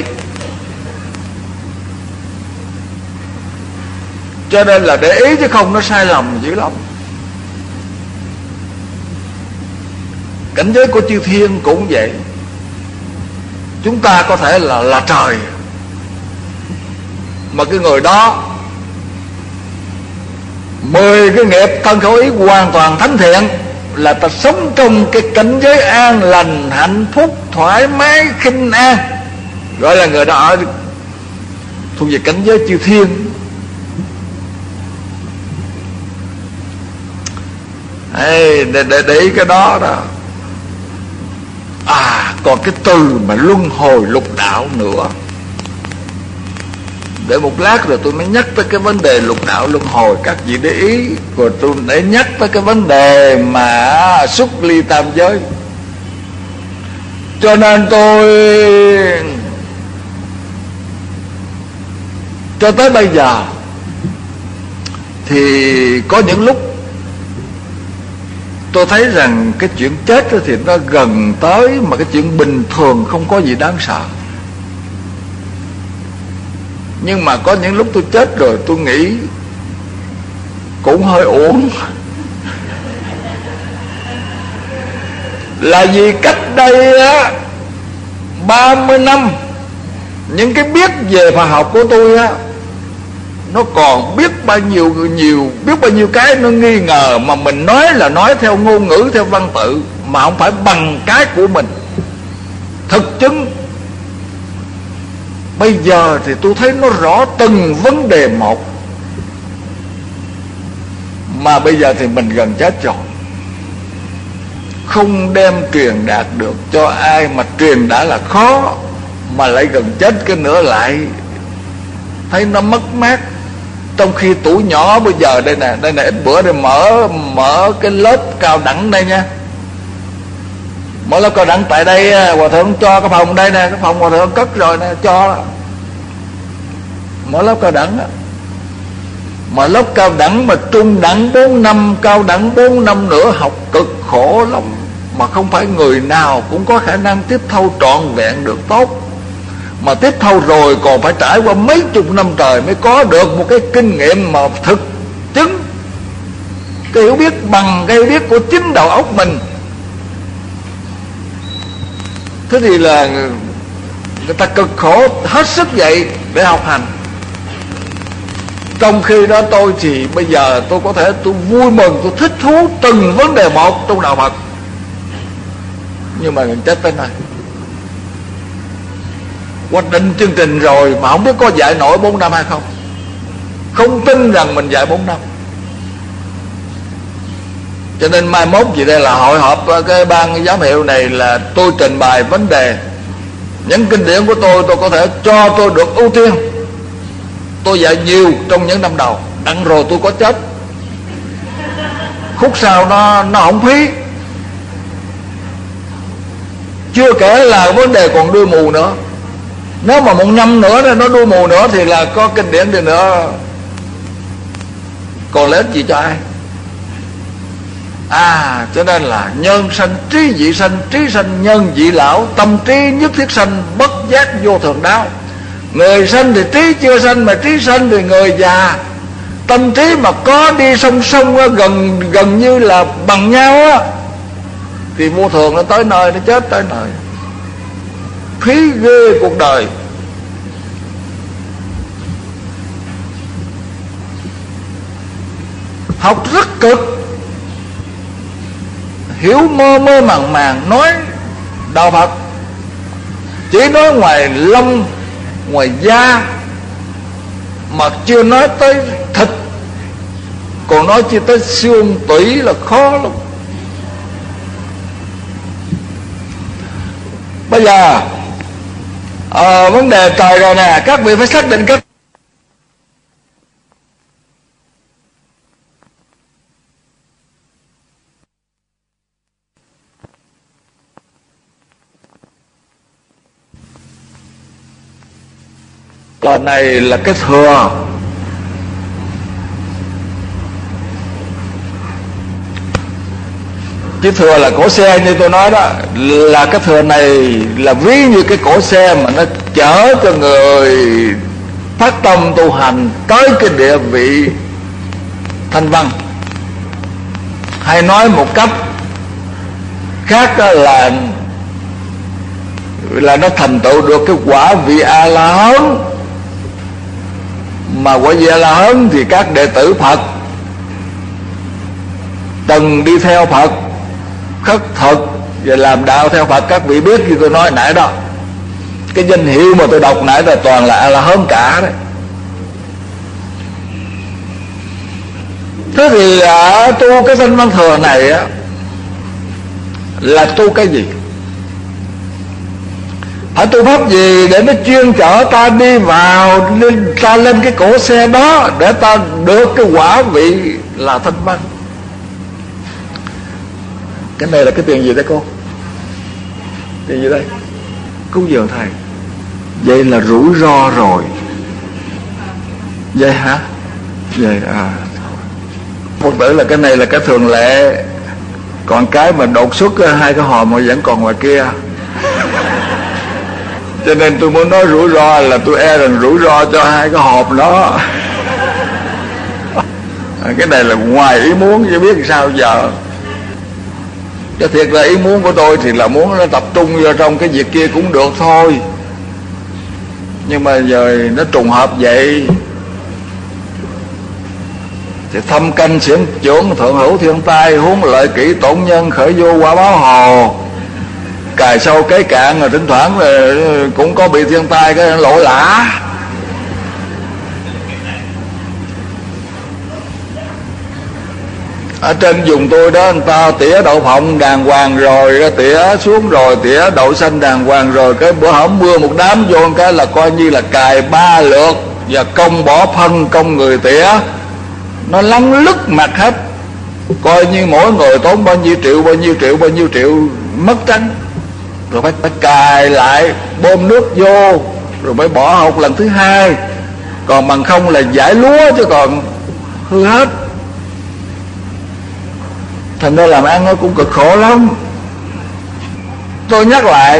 Cho nên là để ý chứ không nó sai lầm dữ lắm. Cảnh giới của chư thiên cũng vậy. Chúng ta có thể là trời, mà cái người đó 10 cái nghiệp thân khẩu ý hoàn toàn thánh thiện, là ta sống trong cái cảnh giới an lành, hạnh phúc, thoải mái, khinh an, gọi là người đó ở thuộc về cảnh giới chư thiên. Để ý cái đó đó. Còn cái từ mà luân hồi lục đạo nữa, để một lát rồi tôi mới nhắc tới cái vấn đề lục đạo luân hồi, các vị để ý. Rồi tôi để nhắc tới cái vấn đề mà xuất ly tam giới. Cho nên tôi cho tới bây giờ thì có những lúc tôi thấy rằng cái chuyện chết thì nó gần tới, mà cái chuyện bình thường không có gì đáng sợ. Nhưng mà có những lúc tôi chết rồi tôi nghĩ cũng hơi uổng. Là vì cách đây 30 năm, những cái biết về khoa học của tôi á, nó còn biết bao nhiêu cái nó nghi ngờ, mà mình nói là nói theo ngôn ngữ, theo văn tự, mà không phải bằng cái của mình thực chứng. Bây giờ thì tôi thấy nó rõ từng vấn đề một. Mà bây giờ thì mình gần chết rồi, không đem truyền đạt được cho ai, mà truyền đã là khó, mà lại gần chết cái nữa lại thấy nó mất mát. Trong khi tuổi nhỏ bây giờ đây nè, ít bữa đây mở cái lớp cao đẳng đây nha. Mở lớp cao đẳng tại đây, hòa thượng cho cái phòng đây nè, cái phòng hòa thượng cất rồi nè, cho mở lớp cao đẳng. Mà lớp cao đẳng mà trung đẳng 4 năm, cao đẳng 4 năm nữa, học cực khổ lắm. Mà không phải người nào cũng có khả năng tiếp thâu trọn vẹn được tốt. Mà tiếp thâu rồi còn phải trải qua mấy chục năm trời mới có được một cái kinh nghiệm mà thực chứng, cái hiểu biết bằng cái hiểu biết của chính đầu óc mình. Thế thì là người ta cực khổ hết sức vậy để học hành. Trong khi đó tôi thì bây giờ tôi có thể tôi vui mừng, tôi thích thú từng vấn đề một trong đạo Phật. Nhưng mà gần chết tới nơi, hoạch định chương trình rồi mà không biết có dạy nổi 4 năm hay không. Không tin rằng mình dạy 4 năm. Cho nên mai mốt gì đây là hội họp cái ban giám hiệu này, là tôi trình bày vấn đề những kinh điển của tôi có thể cho tôi được ưu tiên. Tôi dạy nhiều trong những năm đầu, đặng rồi tôi có chết, khúc sau nó không phí. Chưa kể là vấn đề còn đuôi mù nữa. Nếu mà 1 năm nữa nó đuôi mù nữa thì là có kinh điển đi nữa, còn lợi ích gì cho ai? Cho nên là nhân sanh trí dị sanh, trí sanh nhân dị lão, tâm trí nhất thiết sanh, bất giác vô thường đáo. Người sanh thì trí chưa sanh, mà trí sanh thì người già. Tâm trí mà có đi song song gần như là bằng nhau á, thì vô thường nó tới nơi, nó chết tới nơi. Phí ghê cuộc đời. Học rất cực, hiểu mơ mơ màng màng, nói đạo Phật chỉ nói ngoài lông, ngoài da, mà chưa nói tới thịt, còn nói chỉ tới xương tủy là khó lắm. Bây giờ vấn đề trời rồi nè, các vị phải xác định các lần này là cái thừa. Cái thừa là cổ xe như tôi nói đó, là cái thừa này là ví như cái cổ xe mà nó chở cho người phát tâm tu hành tới cái địa vị thanh văn. Hay nói một cách khác là nó thành tựu được cái quả vị A La Hán. Mà quả vị A La Hán thì các đệ tử Phật từng đi theo Phật khất thực và làm đạo theo Phật, các vị biết như tôi nói nãy đó, cái danh hiệu mà tôi đọc nãy là toàn là A La Hán cả đấy. Thế thì tu cái thanh văn thừa này á là tu cái gì? Phải tu pháp gì để nó chuyên chở ta đi vào, ta lên cái cổ xe đó để ta được cái quả vị là thanh văn? Cái này là cái tiền gì đấy cô? Tiền gì đây? Cúng dường thầy. Vậy là rủi ro rồi. Vậy hả? Vậy Phật tử là cái này là cái thường lệ. Còn cái mà đột xuất hai cái hòm mà vẫn còn ngoài kia. Cho nên tôi muốn nói rủi ro là tôi e rằng rủi ro cho hai cái hộp đó. Cái này là ngoài ý muốn chứ biết sao giờ. Cho thiệt là ý muốn của tôi thì là muốn nó tập trung vô trong cái việc kia cũng được thôi. Nhưng mà giờ nó trùng hợp vậy thì thâm canh xiển trưởng thượng hữu thiên tai, huống lợi kỹ tổn nhân, khởi vô quả báo hồ. Cài sâu cái cạn rồi thỉnh thoảng cũng có bị thiên tai cái lỗi lã. Ở trên vùng tôi đó, người ta tỉa đậu phộng đàng hoàng rồi, tỉa xuống rồi, tỉa đậu xanh đàng hoàng rồi, cái bữa hổm mưa một đám vô cái là coi như là cài 3 lượt và công bỏ phân công người tỉa, nó lắng lứt mặt hết, coi như mỗi người tốn bao nhiêu triệu mất trắng, rồi phải cài lại, bơm nước vô rồi mới bỏ hột lần thứ hai, còn bằng không là giải lúa chứ còn hư hết. Thành ra làm ăn nó cũng cực khổ lắm. Tôi nhắc lại,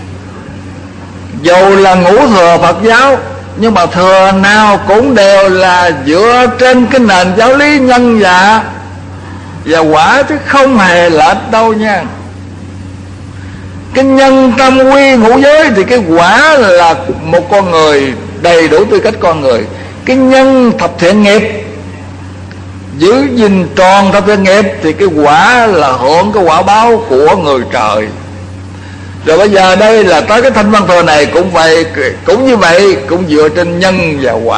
dầu là ngũ thừa Phật giáo, nhưng mà thừa nào cũng đều là dựa trên cái nền giáo lý nhân dạ và quả, chứ không hề lệch đâu nha. Cái nhân tâm quy ngũ giới thì cái quả là một con người đầy đủ tư cách con người. Cái nhân thập thiện nghiệp, giữ gìn tròn thập thiện nghiệp thì cái quả là hưởng cái quả báo của người trời. Rồi bây giờ đây là tới cái thanh văn thừa này cũng vậy, cũng như vậy, cũng dựa trên nhân và quả.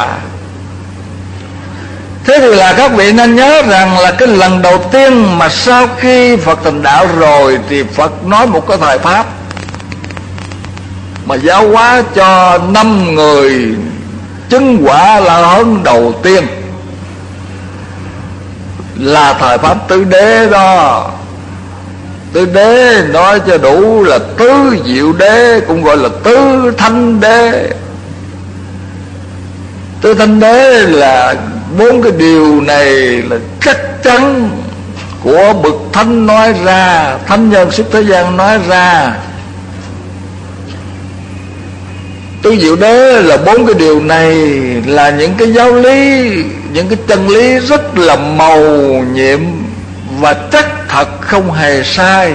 Thế thì là các vị nên nhớ rằng là cái lần đầu tiên mà sau khi Phật thành đạo rồi thì Phật nói một cái thời pháp mà giáo hóa cho 5 người chứng quả La Hán đầu tiên, là thời pháp tứ đế đó. Tứ đế nói cho đủ là tứ diệu đế, cũng gọi là tứ thanh đế. Tứ thanh đế là 4 cái điều này là chắc chắn của bậc thánh nói ra, thánh nhân xuất thế gian nói ra. Tứ diệu đế là 4 cái điều này là những cái giáo lý, những cái chân lý rất là mầu nhiệm và chắc thật, không hề sai.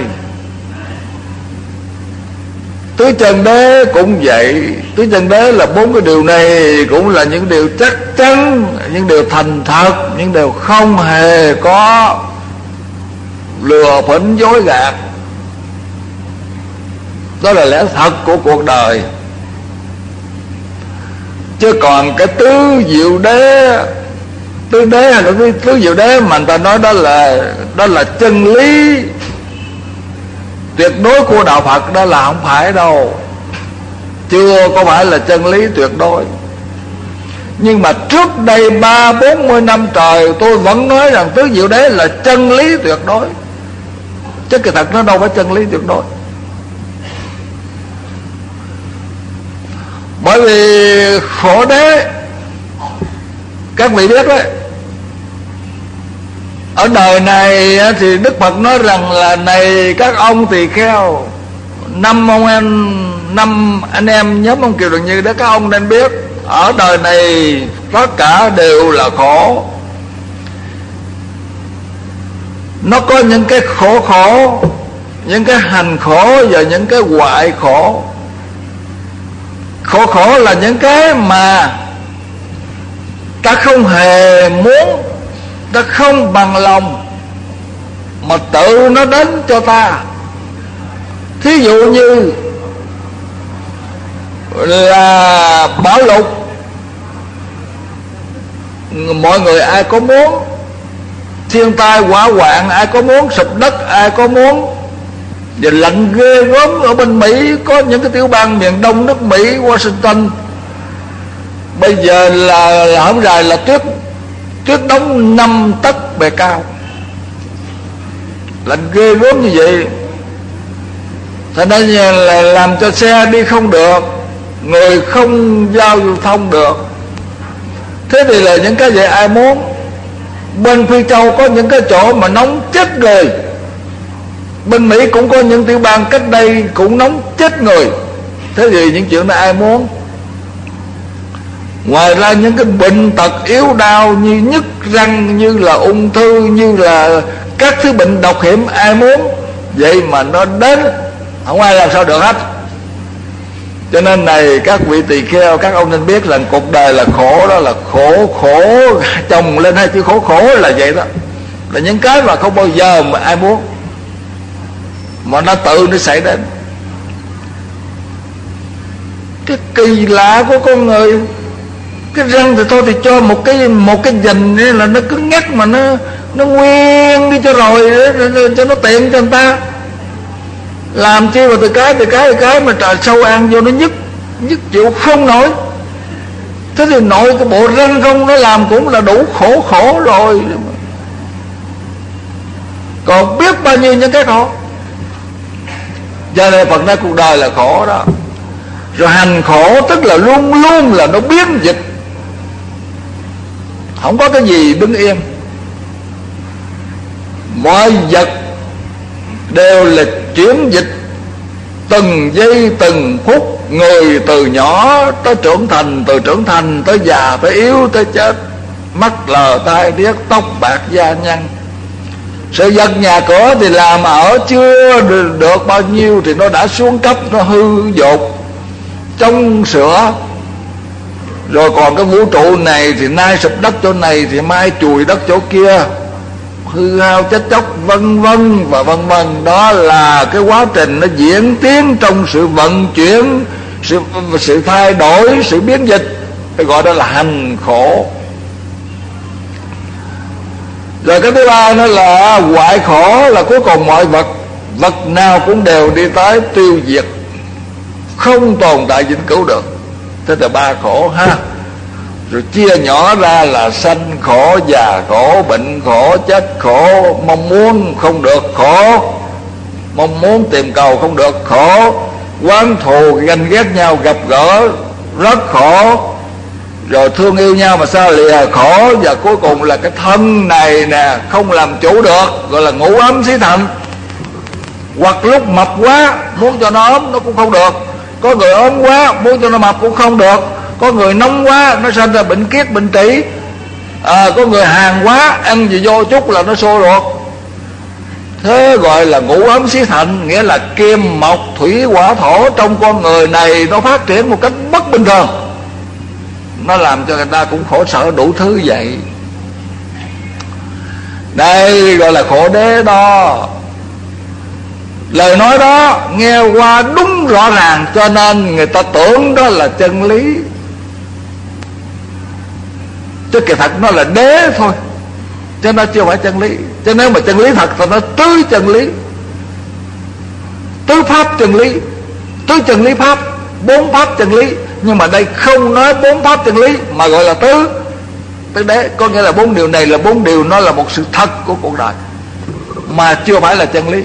Tứ chân đế cũng vậy. Tứ chân đế là 4 cái điều này cũng là những điều chắc chắn, những điều thành thật, những điều không hề có lừa phỉnh dối gạt. Đó là lẽ thật của cuộc đời. Chứ còn cái tứ diệu đế, tứ đế hay là tứ diệu đế mà người ta nói đó là chân lý tuyệt đối của đạo Phật, đó là không phải đâu, chưa có phải là chân lý tuyệt đối. Nhưng mà trước đây 30-40 năm trời tôi vẫn nói rằng tứ diệu đế là chân lý tuyệt đối, chứ cái thật nó đâu phải chân lý tuyệt đối. Bởi vì khổ đế, các vị biết đấy, ở đời này thì Đức Phật nói rằng là này các ông tỳ kheo, năm anh em nhóm ông Kiều Đường Như đó, các ông nên biết ở đời này tất cả đều là khổ. Nó có những cái khổ, những cái hành khổ và những cái hoại khổ. Khổ là những cái mà ta không hề muốn, ta không bằng lòng, mà tự nó đến cho ta. Thí dụ như là bão lụt, mọi người ai có muốn. Thiên tai hỏa hoạn ai có muốn, sụp đất ai có muốn. Và lạnh ghê gớm ở bên Mỹ, có những cái tiểu bang miền đông nước Mỹ, Washington bây giờ là hổng rày là tuyết đóng 5 tấc bề cao, lạnh ghê gớm như vậy. Thành ra là làm cho xe đi không được, người không giao thông được. Thế thì là những cái vậy ai muốn. Bên Phi Châu có những cái chỗ mà nóng chết người, bên Mỹ cũng có những tiểu bang cách đây cũng nóng chết người. Thế thì những chuyện này ai muốn. Ngoài ra những cái bệnh tật yếu đau như nhức răng, như là ung thư, như là các thứ bệnh độc hiểm ai muốn. Vậy mà nó đến, không ai làm sao được hết. Cho nên này các vị tỳ kheo, các ông nên biết rằng cuộc đời là khổ. Đó là khổ chồng lên hai chữ khổ là vậy đó. Là những cái mà không bao giờ mà ai muốn, mà nó tự nó xảy đến. Cái kỳ lạ của con người, cái răng thì thôi thì cho một cái dành là nó cứng nhắc, mà nó nguyên đi cho rồi, cho nó tiện cho người ta. Làm chi mà từ cái mà trời sâu ăn vô nó nhức chịu không nổi. Thế thì nội cái bộ răng không nó làm cũng là đủ khổ rồi, còn biết bao nhiêu những cái khổ. Cho nên Phật nói cuộc đời là khổ đó. Rồi hành khổ tức là luôn luôn là nó biến dịch, không có cái gì đứng yên. Mọi vật đều là chuyển dịch, từng giây từng phút. Người từ nhỏ tới trưởng thành, từ trưởng thành tới già, tới yếu, tới chết. Mắt lờ tai điếc, tóc bạc da nhăn. Sự vật nhà cửa thì làm ở chưa được bao nhiêu thì nó đã xuống cấp, nó hư dột, trông sửa. Rồi còn cái vũ trụ này thì nay sụp đất chỗ này thì mai chùi đất chỗ kia, hư hao chết chóc, vân vân và vân vân. Đó là cái quá trình nó diễn tiến trong sự vận chuyển, sự thay đổi, sự biến dịch. Cái gọi đó là hành khổ. Rồi cái thứ ba nó là hoại khổ, là cuối cùng mọi vật nào cũng đều đi tới tiêu diệt, không tồn tại vĩnh cửu được. Thế là ba khổ ha. Rồi chia nhỏ ra là sanh khổ, già khổ, bệnh khổ, chết khổ, mong muốn không được khổ, mong muốn tìm cầu không được khổ, oán thù ganh ghét nhau gặp gỡ rất khổ, rồi thương yêu nhau mà sao lìa khổ. Và cuối cùng là cái thân này nè không làm chủ được, gọi là ngũ ấm xí thành. Hoặc lúc mập quá muốn cho nó ốm nó cũng không được, có người ốm quá muốn cho nó mập cũng không được, có người nóng quá nó sinh ra bệnh kiết bệnh trĩ, có người hàn quá ăn gì vô chút là nó sôi ruột. Thế gọi là ngũ ấm xí thành, nghĩa là kim mộc thủy hỏa thổ trong con người này nó phát triển một cách bất bình thường, nó làm cho người ta cũng khổ sở đủ thứ vậy. Đây gọi là khổ đế đó. Lời nói đó nghe qua đúng rõ ràng, cho nên người ta tưởng đó là chân lý, chứ kỳ thật nó là đế thôi, chứ nó chưa phải chân lý. Chứ nếu mà chân lý thật thì nó tứ chân lý, tứ pháp chân lý, tứ chân lý pháp, bốn pháp chân lý. Nhưng mà đây không nói bốn pháp chân lý mà gọi là tứ đế. Có nghĩa là bốn điều này là bốn điều, nó là một sự thật của cuộc đời mà chưa phải là chân lý.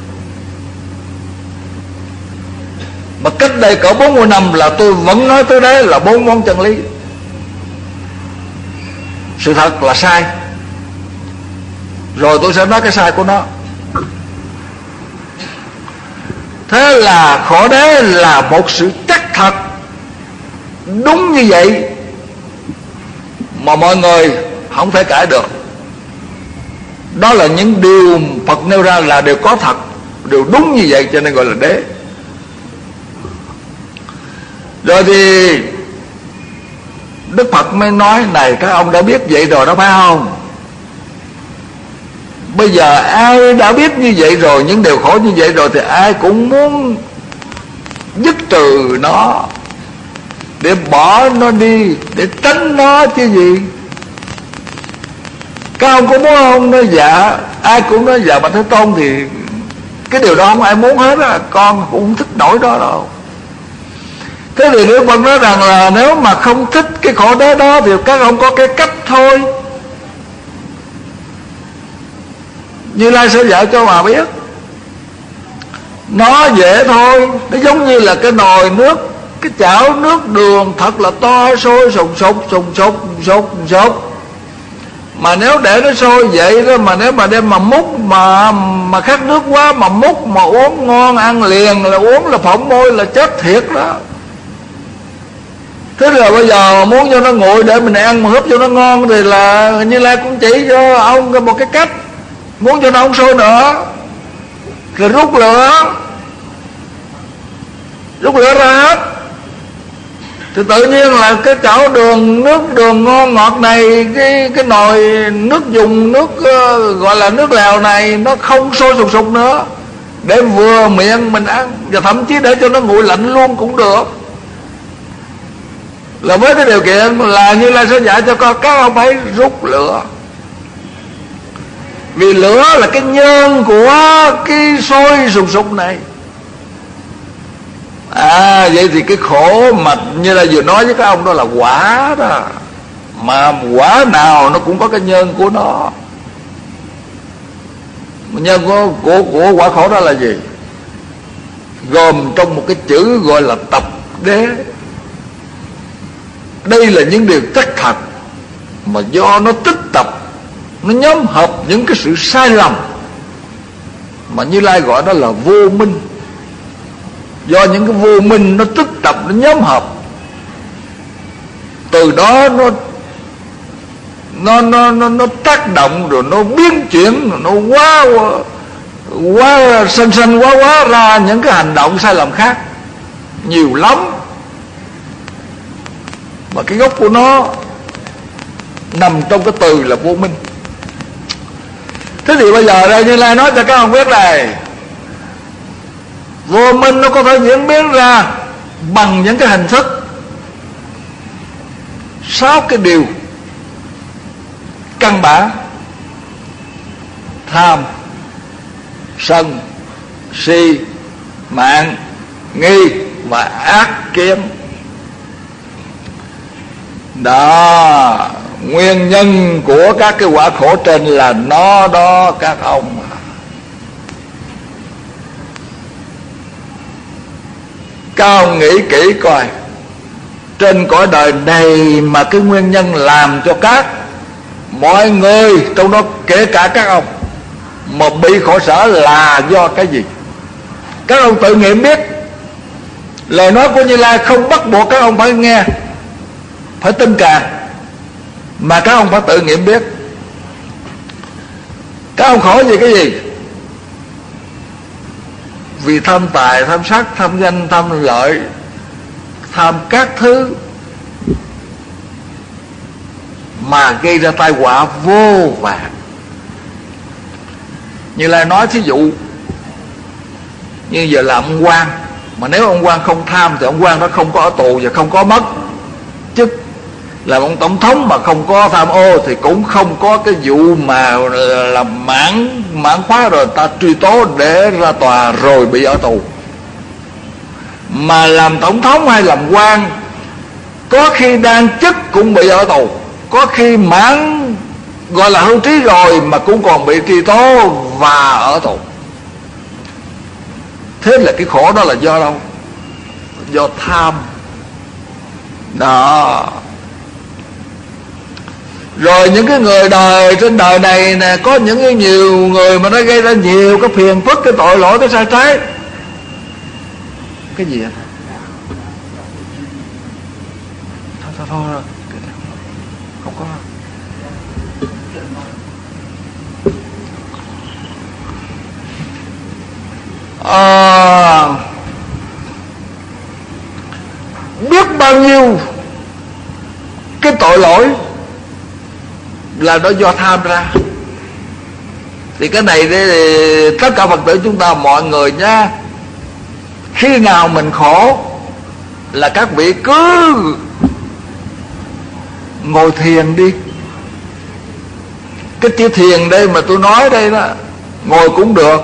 Mà cách đây cỡ 40 năm là tôi vẫn nói tới đấy là bốn món chân lý. Sự thật là sai, rồi tôi sẽ nói cái sai của nó. Thế là khổ đế là một sự chắc thật đúng như vậy mà mọi người không thể cãi được. Đó là những điều Phật nêu ra là đều có thật, đều đúng như vậy, cho nên gọi là đế. Rồi thì Đức Phật mới nói: này các ông đã biết vậy rồi đó phải không? Bây giờ ai đã biết như vậy rồi, những điều khổ như vậy rồi, thì ai cũng muốn dứt trừ nó, để bỏ nó đi, để tránh nó chứ gì. Các ông có muốn không? Nói dạ. Ai cũng nói dạ. Mà Thế Tôn thì cái điều đó không ai muốn hết á, con cũng không thích nổi đó đâu. Thế thì Đức Phật nói rằng là nếu mà không thích cái khổ đế đó thì các ông có cái cách thôi. Như Lai sẽ dạy cho mà biết. Nó dễ thôi. Nó giống như là cái nồi nước, cái chảo nước đường thật là to, sôi sùng sục. Mà nếu để nó sôi vậy đó, mà nếu mà đem mà múc mà khát nước quá mà múc mà uống ngon ăn liền là uống là phỏng môi là chết thiệt đó. Thế là bây giờ muốn cho nó nguội để mình ăn mà húp cho nó ngon thì là Như Lai cũng chỉ cho ông một cái cách. Muốn cho nó không sôi nữa thì rút lửa ra hết, thì tự nhiên là cái chảo nước đường ngon ngọt này, cái nồi nước dùng, nước gọi là nước lèo này, nó không sôi sục nữa, để vừa miệng mình ăn, và thậm chí để cho nó nguội lạnh luôn cũng được. Là với cái điều kiện là Như Lai sẽ dạy cho các ông phải rút lửa. Vì lửa là cái nhân của cái sôi sục này. Vậy thì cái khổ mà Như Lai vừa nói với các ông đó là quả đó. Mà quả nào nó cũng có cái nhân của nó. Nhân của quả khổ đó là gì? Gồm trong một cái chữ gọi là tập đế. Đây là những điều chắc thật mà do nó tích tập, nó nhóm hợp những cái sự sai lầm mà Như Lai gọi đó là vô minh. Do những cái vô minh nó tích tập, nó nhóm hợp, từ đó nó tác động, rồi nó biến chuyển, rồi nó quá sanh quá ra những cái hành động sai lầm khác nhiều lắm. Mà cái gốc của nó nằm trong cái từ là vô minh. Thế thì bây giờ đây Như Lai nói cho các ông biết này, vô minh nó có thể diễn biến ra bằng những cái hình thức 6 cái điều căn bản: tham, sân, si, mạn, nghi và ác kiến. Đó, nguyên nhân của các cái quả khổ trên là nó đó các ông. Các ông nghĩ kỹ coi, trên cõi đời này mà cái nguyên nhân làm cho mọi người, trong đó kể cả các ông, mà bị khổ sở là do cái gì? Các ông tự nghiệm biết. Lời nói của Như Lai không bắt buộc các ông phải nghe, phải tin càng, mà các ông phải tự nghiệm biết. Các ông khổ vì cái gì? Vì tham tài, tham sắc, tham danh, tham lợi, tham các thứ mà gây ra tai họa vô vàn. Như Lai nói thí dụ, như giờ là ông quan, mà nếu ông quan không tham thì ông quan đó không có ở tù và không có mất chức. Làm ông tổng thống mà không có tham ô thì cũng không có cái vụ mà làm mãn khóa rồi ta truy tố để ra tòa rồi bị ở tù. Mà làm tổng thống hay làm quan, có khi đang chức cũng bị ở tù, có khi mãn gọi là hưu trí rồi mà cũng còn bị truy tố và ở tù. Thế là cái khổ đó là do đâu? Do tham đó. Rồi những cái người đời trên đời này nè, có những cái nhiều người mà nó gây ra nhiều cái phiền phức, cái tội lỗi, cái sai trái. Cái gì vậy? Thôi không có. Biết bao nhiêu cái tội lỗi là nó do tham ra. Thì cái này thì tất cả Phật tử chúng ta, mọi người nhá, khi nào mình khổ là các vị cứ ngồi thiền đi. Cái chữ thiền đây mà tôi nói đây đó, ngồi cũng được,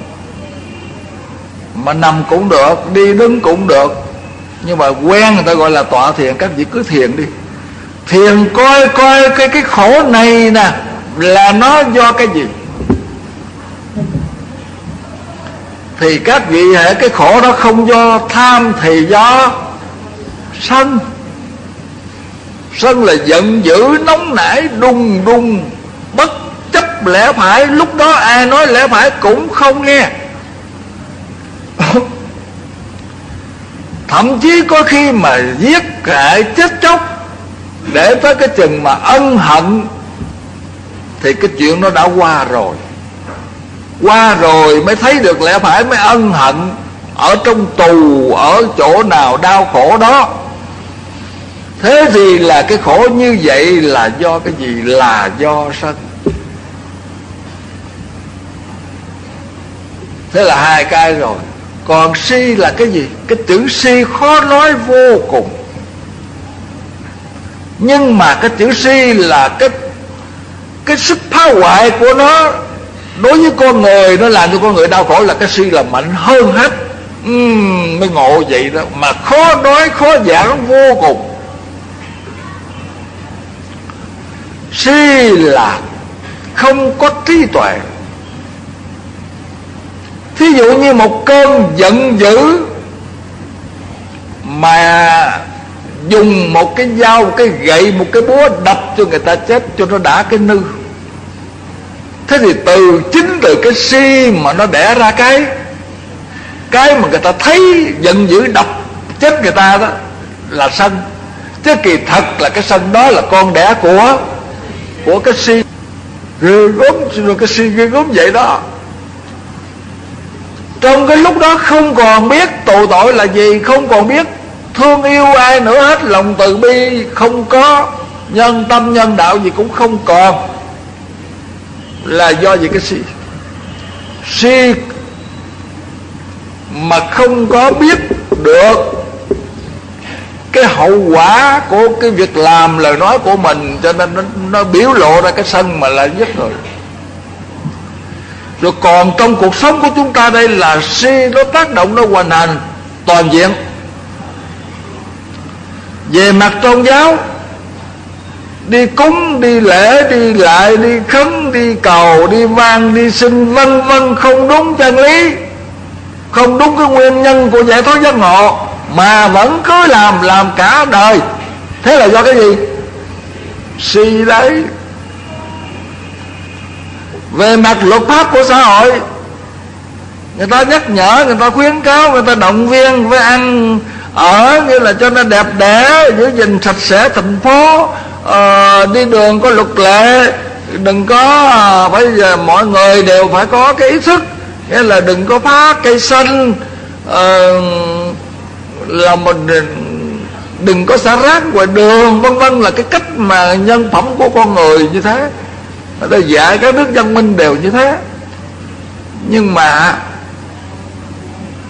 mà nằm cũng được, đi đứng cũng được, nhưng mà quen người ta gọi là tọa thiền. Các vị cứ thiền đi, thiền coi cái khổ này nè là nó do cái gì. Thì các vị hệ cái khổ đó không do tham thì do sân. Sân là giận dữ, nóng nảy, đùng đùng, bất chấp lẽ phải. Lúc đó ai nói lẽ phải cũng không nghe. Thậm chí có khi mà giết hại chết chóc, để tới cái chừng mà ân hận thì cái chuyện nó đã qua rồi. Qua rồi mới thấy được lẽ phải, mới ân hận. Ở trong tù, ở chỗ nào đau khổ đó. Thế thì là cái khổ như vậy là do cái gì? Là do sân. Thế là hai cái rồi. Còn si là cái gì? Cái chữ si khó nói vô cùng. Nhưng mà cái chữ si là cái sức phá hoại của nó đối với con người, nó làm cho con người đau khổ, là cái si là mạnh hơn hết. Mới ngộ vậy đó. Mà khó nói, khó giảng vô cùng. Si là không có trí tuệ. Thí dụ như một cơn giận dữ mà dùng một cái dao, một cái gậy, một cái búa đập cho người ta chết, cho nó đã cái nư. Thế thì chính từ cái si mà nó đẻ ra cái mà người ta thấy giận dữ đập chết người ta đó là sân. Chứ kỳ thật là cái sân đó là con đẻ của cái si. Ghê gớm, rồi cái si ghê gớm vậy đó. Trong cái lúc đó không còn biết tù tội là gì, không còn biết thương yêu ai nữa hết, lòng từ bi không có, nhân tâm nhân đạo gì cũng không còn. Là do gì? Cái si mà không có biết được cái hậu quả của cái việc làm, lời nói của mình, cho nên nó biểu lộ ra cái sân mà là giết người. Rồi còn trong cuộc sống của chúng ta đây là si nó tác động, nó hoành hành toàn diện. Về mặt tôn giáo, đi cúng, đi lễ, đi lại, đi khấn, đi cầu, đi vang, đi xin vân vân, không đúng chân lý, không đúng cái nguyên nhân của giải thoát giác ngộ, mà vẫn cứ làm cả đời. Thế là do cái gì? Si đấy. Về mặt luật pháp của xã hội, người ta nhắc nhở, người ta khuyến cáo, người ta động viên với ăn ở, như là cho nó đẹp đẽ, giữ gìn sạch sẽ thành phố, đi đường có luật lệ, đừng có bây giờ mọi người đều phải có cái ý thức, nghĩa là đừng có phá cây xanh, là mình đừng có xả rác ngoài đường, vân vân, là cái cách mà nhân phẩm của con người như thế. Người ta dạy các nước văn minh đều như thế. Nhưng mà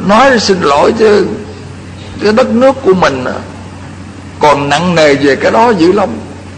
Nói xin lỗi chứ cái đất nước của mình còn nặng nề về cái đó dữ lắm.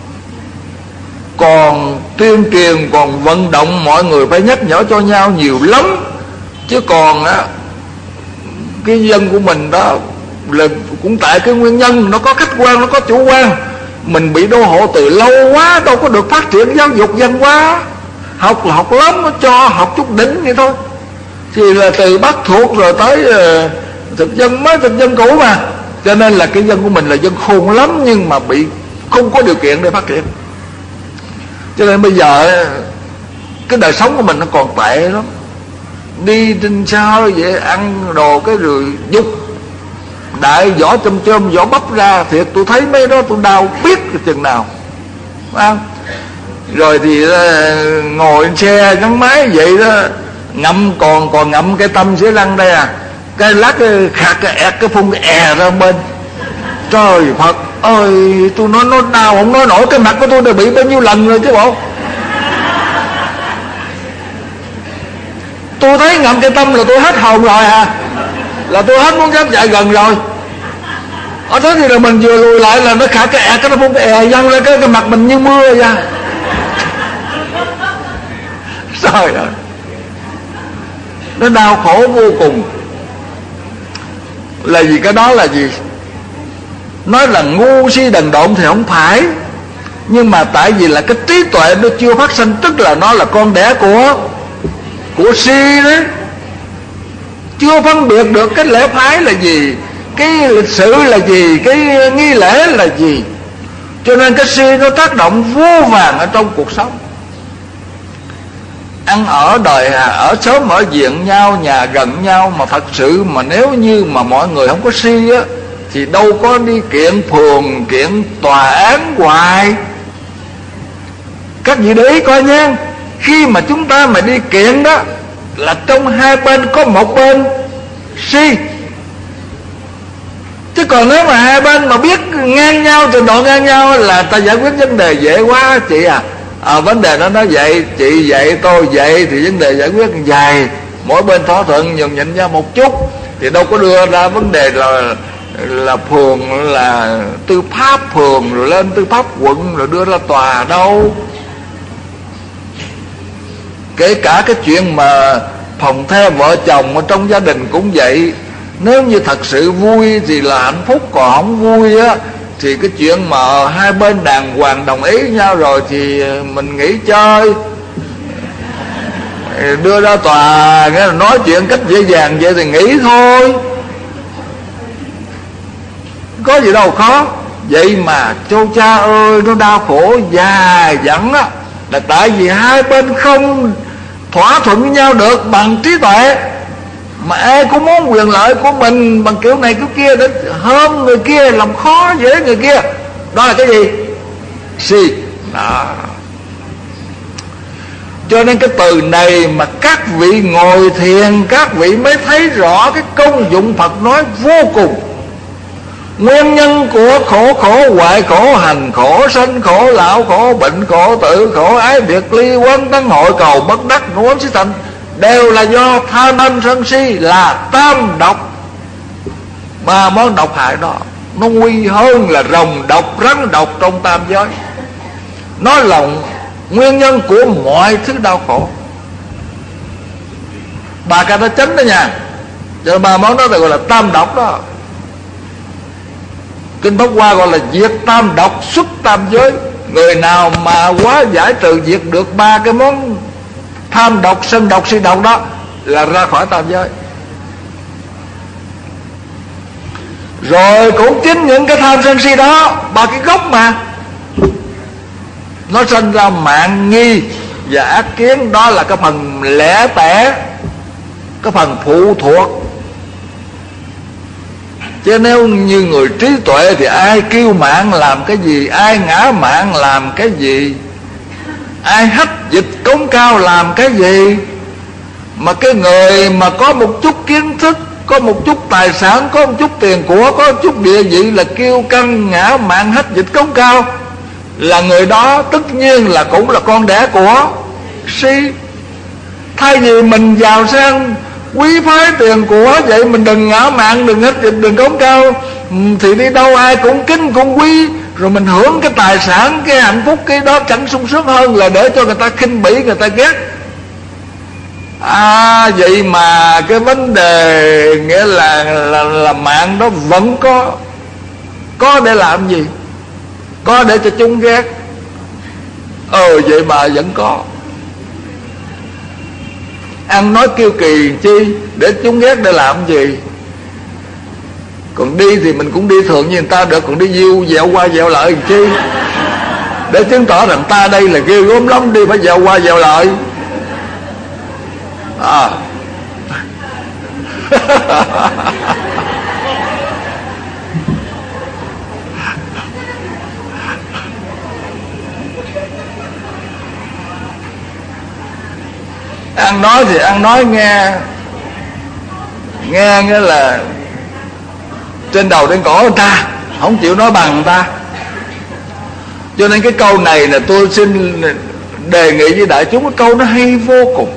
Còn tuyên truyền, còn vận động mọi người phải nhắc nhở cho nhau nhiều lắm. Chứ còn cái dân của mình đó là cũng tại cái nguyên nhân nó có khách quan, nó có chủ quan. Mình bị đô hộ từ lâu quá, đâu có được phát triển giáo dục văn hóa. Học là học lắm, nó cho học chút đỉnh vậy thôi. Thì là từ Bắc thuộc rồi tới thực dân mới, thực dân cũ mà. Cho nên là cái dân của mình là dân khôn lắm, nhưng mà bị không có điều kiện để phát triển. Cho nên bây giờ cái đời sống của mình nó còn tệ lắm. Đi trên xa vậy, ăn đồ cái rồi nhúc đại vỏ chôm chôm, vỏ bắp ra. Thiệt tôi thấy mấy đó tôi đau biết chừng nào, phải không? Rồi thì ngồi xe gắn máy vậy đó, ngậm còn ngậm cái tâm dưới lăng đây cái lát cái khạc cái ẹt cái phun cái ra bên. Trời Phật ơi, tôi nói nó đau không nói nổi. Cái mặt của tôi đã bị bao nhiêu lần rồi chứ bộ. Tôi thấy ngậm cái tâm là tôi hết hồn rồi là tôi hết muốn dám chạy gần rồi. Ở thế thì là mình vừa lùi lại là nó khạc cái ẹt, cái nó phun cái văng lên cái mặt mình như mưa ra. Trời ơi, nó đau khổ vô cùng. Là vì cái đó là gì? Nói là ngu si đần độn thì không phải, nhưng mà tại vì là cái trí tuệ nó chưa phát sinh, tức là nó là con đẻ của si đấy. Chưa phân biệt được cái lễ phái là gì, cái lịch sử là gì, cái nghi lễ là gì. Cho nên cái si nó tác động vô vàn ở trong cuộc sống. Ăn ở đời ở xóm ở diện nhau, nhà gần nhau. Mà thật sự mà nếu như mà mọi người không có si á, thì đâu có đi kiện phường, kiện tòa án hoài. Các vị để ý coi nha, khi mà chúng ta mà đi kiện đó là trong hai bên có một bên si. Chứ còn nếu mà hai bên mà biết ngang nhau, trình độ ngang nhau là ta giải quyết vấn đề dễ quá chị vấn đề đó nó vậy, chị vậy, tôi vậy, thì vấn đề giải quyết dài. Mỗi bên thỏa thuận nhường nhịn nhau một chút, thì đâu có đưa ra vấn đề là phường, là tư pháp phường rồi lên tư pháp quận rồi đưa ra tòa đâu. Kể cả cái chuyện mà phòng the vợ chồng ở trong gia đình cũng vậy. Nếu như thật sự vui thì là hạnh phúc, còn không vui á thì cái chuyện mà hai bên đàng hoàng đồng ý nhau rồi thì mình nghỉ chơi, đưa ra tòa, nghĩa là nói chuyện cách dễ dàng vậy thì nghỉ thôi, có gì đâu khó. Vậy mà châu cha ơi, nó đau khổ dài dẳng á, là tại vì hai bên không thỏa thuận với nhau được bằng trí tuệ. Mà ai cũng muốn quyền lợi của mình bằng kiểu này kiểu kia để hơn người kia, làm khó dễ người kia. Đó là cái gì? Si. Đó. Cho nên cái từ này mà các vị ngồi thiền, các vị mới thấy rõ cái công dụng Phật nói vô cùng. Nguyên nhân của khổ hoại khổ, hành khổ, sanh khổ, lão khổ, bệnh khổ, tử khổ, ái biệt ly, quán tấn hội cầu, bất đắc, nuốt xí thành, đều là do tham ân sân si, là tam độc. Ba món độc hại đó nó nguy hơn là rồng độc, rắn độc trong tam giới. Nó là nguyên nhân của mọi thứ đau khổ. Bà ca nó chánh đó nha. Cho ba món đó gọi là tam độc đó. Kinh Pháp Hoa gọi là diệt tam độc, xuất tam giới. Người nào mà quá giải trừ diệt được ba cái món tham độc, sân độc, si độc đó là ra khỏi tam giới. Rồi cũng chính những cái tham sân si đó, ba cái gốc mà nó sinh ra mạn nghi và ác kiến. Đó là cái phần lẻ tẻ, cái phần phụ thuộc. Chứ nếu như người trí tuệ thì ai kiêu mạn làm cái gì, ai ngã mạn làm cái gì, ai hách dịch cống cao làm cái gì. Mà cái người mà có một chút kiến thức, có một chút tài sản, có một chút tiền của, có một chút địa vị là kiêu căng, ngã mạn, hách dịch cống cao, là người đó tất nhiên là cũng là con đẻ của si. Thay vì mình giàu sang quý phái tiền của, vậy mình đừng ngã mạn, đừng cống cao. Thì đi đâu ai cũng kính cũng quý, rồi mình hưởng cái tài sản, cái hạnh phúc, cái đó chẳng sung sướng hơn là để cho người ta khinh bỉ, người ta ghét. Vậy mà cái vấn đề nghĩa là mạng đó vẫn có để làm gì? Có để cho chúng ghét. Vậy mà vẫn có. Ăn nói kiêu kỳ chi? Để chúng ghét để làm gì? Còn đi thì mình cũng đi thường như người ta được, còn đi diêu dẹo qua dẹo lại làm chi? Để chứng tỏ rằng ta đây là ghê gớm lắm, đi phải dẹo qua dẹo lại. Ăn nói thì ăn nói nghe nghĩa là trên đầu trên cổ người ta, không chịu nói bằng người ta. Cho nên cái câu này là tôi xin đề nghị với đại chúng, cái câu nó hay vô cùng.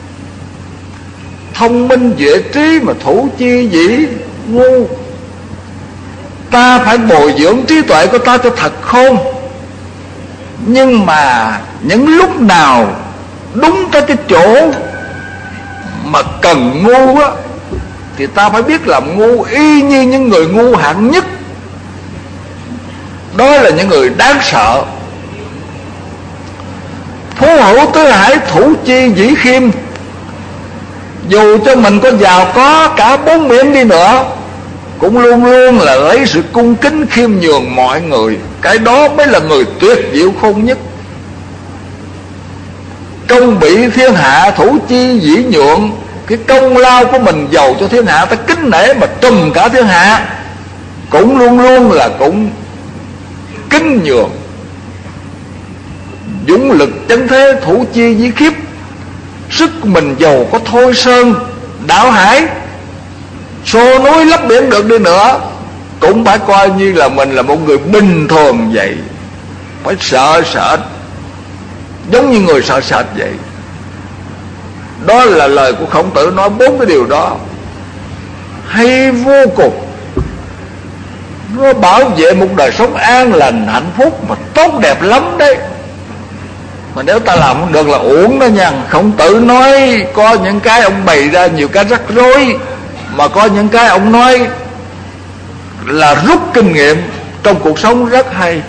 Thông minh duệ trí mà thủ chi dĩ ngu. Ta phải bồi dưỡng trí tuệ của ta cho thật khôn, nhưng mà những lúc nào đúng tới cái chỗ mà cần ngu á, thì ta phải biết làm ngu y như những người ngu hạng nhất. Đó là những người đáng sợ. Phú hữu tứ hải thủ chi dĩ khiêm. Dù cho mình có giàu có cả 4 miệng đi nữa, cũng luôn luôn là lấy sự cung kính khiêm nhường mọi người. Cái đó mới là người tuyệt diệu khôn nhất. Công bị thiên hạ thủ chi dĩ nhượng. Cái công lao của mình giàu cho thiên hạ ta kính nể, mà trùm cả thiên hạ cũng luôn luôn là cũng kính nhường. Dũng lực chấn thế thủ chi dĩ khiếp. Sức mình giàu có Thôi Sơn đảo hải, xô núi lấp biển được đi nữa, cũng phải coi như là mình là một người bình thường vậy. Phải sợ sệt, giống như người sợ sệt vậy. Đó là lời của Khổng Tử nói 4 cái điều đó hay vô cùng. Nó bảo vệ một đời sống an lành hạnh phúc mà tốt đẹp lắm đấy. Mà nếu ta làm không được là uổng đó nha. Khổng Tử nói có những cái ông bày ra nhiều cái rắc rối, mà có những cái ông nói là rút kinh nghiệm trong cuộc sống rất hay.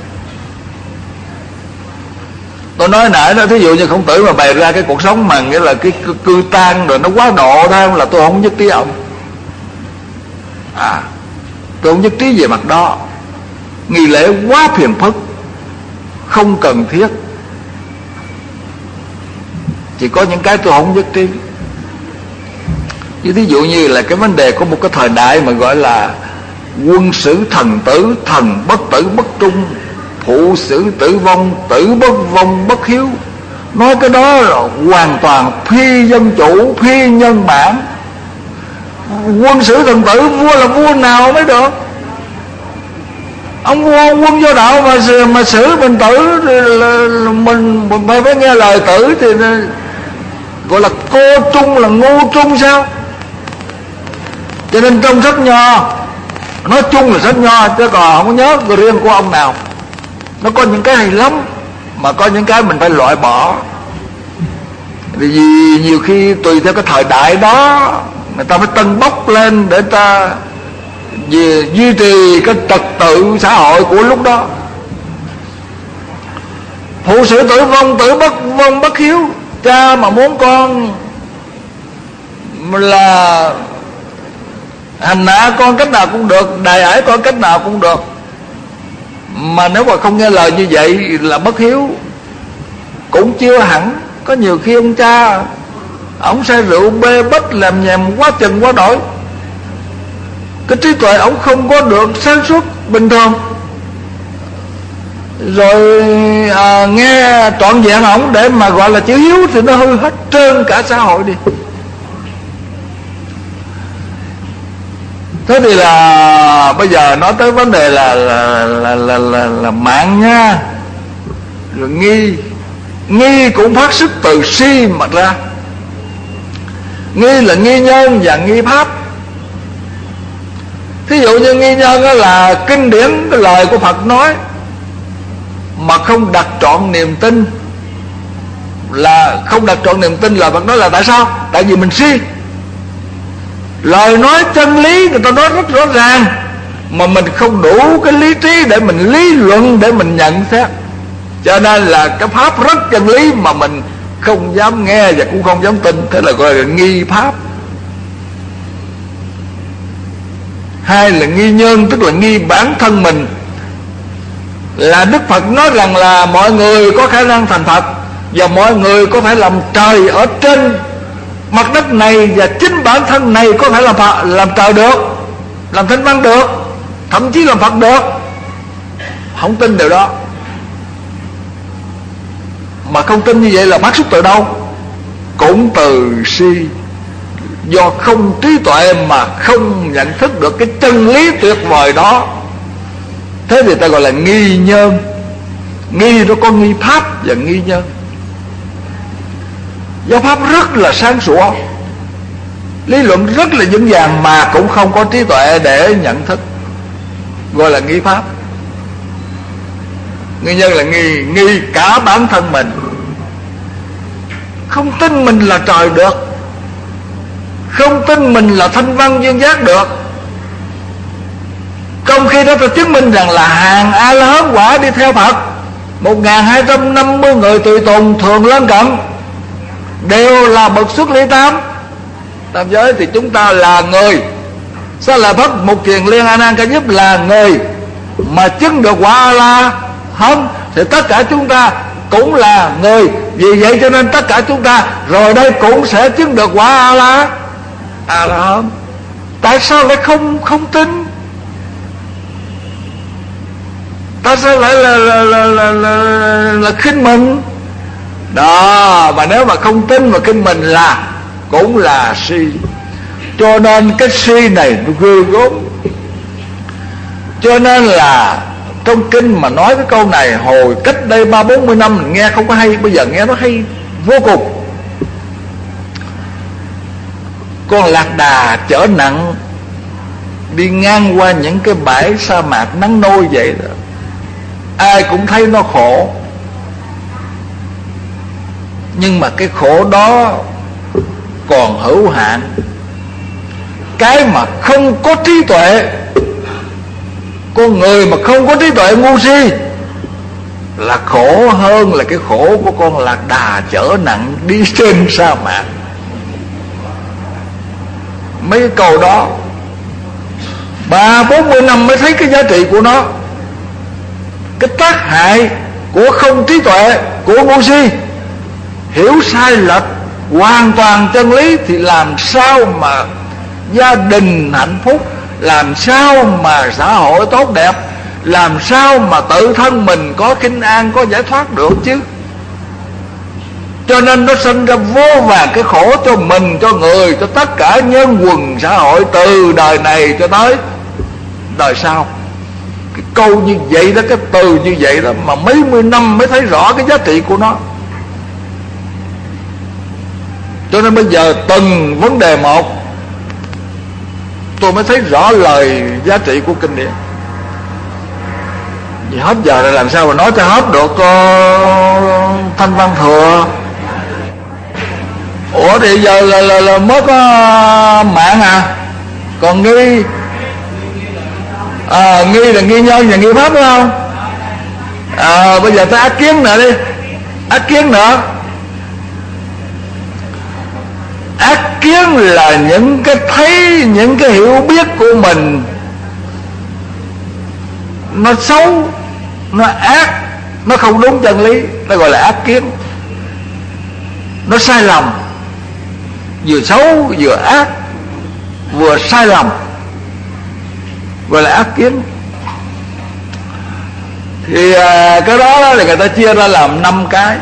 Tôi nói nãy đó, thí dụ như Khổng Tử mà bày ra cái cuộc sống mà nghĩa là cái cư tang rồi nó quá độ thôi, là tôi không nhất trí ông. Tôi không nhất trí về mặt đó. Nghi lễ quá phiền phức, không cần thiết. Chỉ có những cái tôi không nhất trí. Như thí dụ như là cái vấn đề của một cái thời đại mà gọi là quân sử thần tử, thần bất tử bất trung, phụ sử tử vong, tử bất vong bất hiếu. Nói cái đó là hoàn toàn phi dân chủ, phi nhân bản. Quân sử thần tử, vua là vua nào mới được? Ông vua quân vô đạo mà xử mình tử là mình phải nghe lời tử, thì gọi là cô trung, là ngu trung sao? Cho nên trong sách Nho, nói chung là sách Nho, chứ còn không có nhớ người riêng của ông nào. Nó có những cái hay lắm, mà có những cái mình phải loại bỏ. Vì nhiều khi tùy theo cái thời đại đó, người ta phải tân bốc lên để ta duy trì cái trật tự xã hội của lúc đó. Phụ sử tử vong, tử bất vong bất hiếu. Cha mà muốn con là hành hạ con cách nào cũng được, đày ải con cách nào cũng được, mà nếu mà không nghe lời như vậy là bất hiếu. Cũng chưa hẳn. Có nhiều khi ông cha ông say rượu bê bết làm nhèm quá chừng quá đổi, cái trí tuệ ông không có được sáng suốt bình thường, rồi nghe trọn vẹn ổng để mà gọi là chữ hiếu thì nó hư hết trơn cả xã hội đi. Thế thì là bây giờ nói tới vấn đề là mạng nha. Rồi nghi cũng phát xuất từ si mà ra. Nghi là nghi nhân và nghi pháp. Thí dụ như nghi nhân đó là kinh điển, cái lời của Phật nói mà không đặt trọn niềm tin. Là không đặt trọn niềm tin là Phật nói là tại sao? Tại vì mình si. Lời nói chân lý người ta nói rất rõ ràng, mà mình không đủ cái lý trí để mình lý luận, để mình nhận xét, cho nên là cái pháp rất chân lý mà mình không dám nghe và cũng không dám tin. Thế là gọi là nghi pháp. Hai là nghi nhân, tức là nghi bản thân mình. Là Đức Phật nói rằng là mọi người có khả năng thành Phật, và mọi người có thể làm trời ở trên mặt đất này, và chính bản thân này có thể làm trời được, làm thánh văn được, thậm chí làm Phật được. Không tin điều đó. Mà không tin như vậy là phát xuất từ đâu? Cũng từ si. Do không trí tuệ mà không nhận thức được cái chân lý tuyệt vời đó. Thế thì ta gọi là nghi nhân. Nghi nó có nghi pháp và nghi nhân. Do pháp rất là sáng sủa, lý luận rất là vững vàng, mà cũng không có trí tuệ để nhận thức, gọi là nghi pháp. Nghi nhân là nghi cả bản thân mình. Không tin mình là trời được, không tin mình là thanh văn duyên giác được. Trong khi đó ta chứng minh rằng là hàng A-la-hán quả đi theo Phật 1250 người tùy tùng thường lân cận đều là bậc xuất ly tam giới, thì chúng ta là người Sao là Pháp Mục Kiền Liên A Nan Ca Diếp là người mà chứng được quả A-la-hán, thì tất cả chúng ta cũng là người. Vì vậy cho nên tất cả chúng ta rồi đây cũng sẽ chứng được quả A-la-hán. Tại sao lại không tin? Tại sao lại là khinh mình đó? Mà nếu mà không tin và khinh mình là cũng là si. Cho nên cái si này nó ghê gớm. Cho nên là trong kinh mà nói cái câu này hồi cách đây 30-40 năm mình nghe không có hay, bây giờ nghe nó hay vô cùng. Con lạc đà chở nặng đi ngang qua những cái bãi sa mạc nắng nôi vậy đó, ai cũng thấy nó khổ. Nhưng mà cái khổ đó còn hữu hạn. Cái mà không có trí tuệ, con người mà không có trí tuệ ngu si là khổ hơn là cái khổ của con lạc đà chở nặng đi trên sa mạc. Mấy cái câu đó 30-40 năm mới thấy cái giá trị của nó, cái tác hại của không trí tuệ, của ngu si. Hiểu sai lệch hoàn toàn chân lý thì làm sao mà gia đình hạnh phúc, làm sao mà xã hội tốt đẹp, làm sao mà tự thân mình có kinh an, có giải thoát được chứ. Cho nên nó sinh ra vô vàn cái khổ cho mình, cho người, cho tất cả nhân quần xã hội, từ đời này cho tới đời sau. Cái câu như vậy đó, cái từ như vậy đó mà mấy mươi năm mới thấy rõ cái giá trị của nó. Cho nên bây giờ từng vấn đề một tôi mới thấy rõ lời giá trị của kinh điển. Vì hết giờ rồi làm sao mà nói cho hết được Thanh Văn Thừa. Ủa thì giờ là mới có mạng à? Còn nghi nghi là nghi nhân và nghi pháp đúng không? Bây giờ tới ác kiến nữa đi. Ác kiến nữa. Ác kiến là những cái thấy, những cái hiểu biết của mình nó xấu, nó ác, nó không đúng chân lý, nó gọi là ác kiến. Nó sai lầm, vừa xấu vừa ác vừa sai lầm, gọi là ác kiến. Thì cái đó là người ta chia ra làm 5 cái.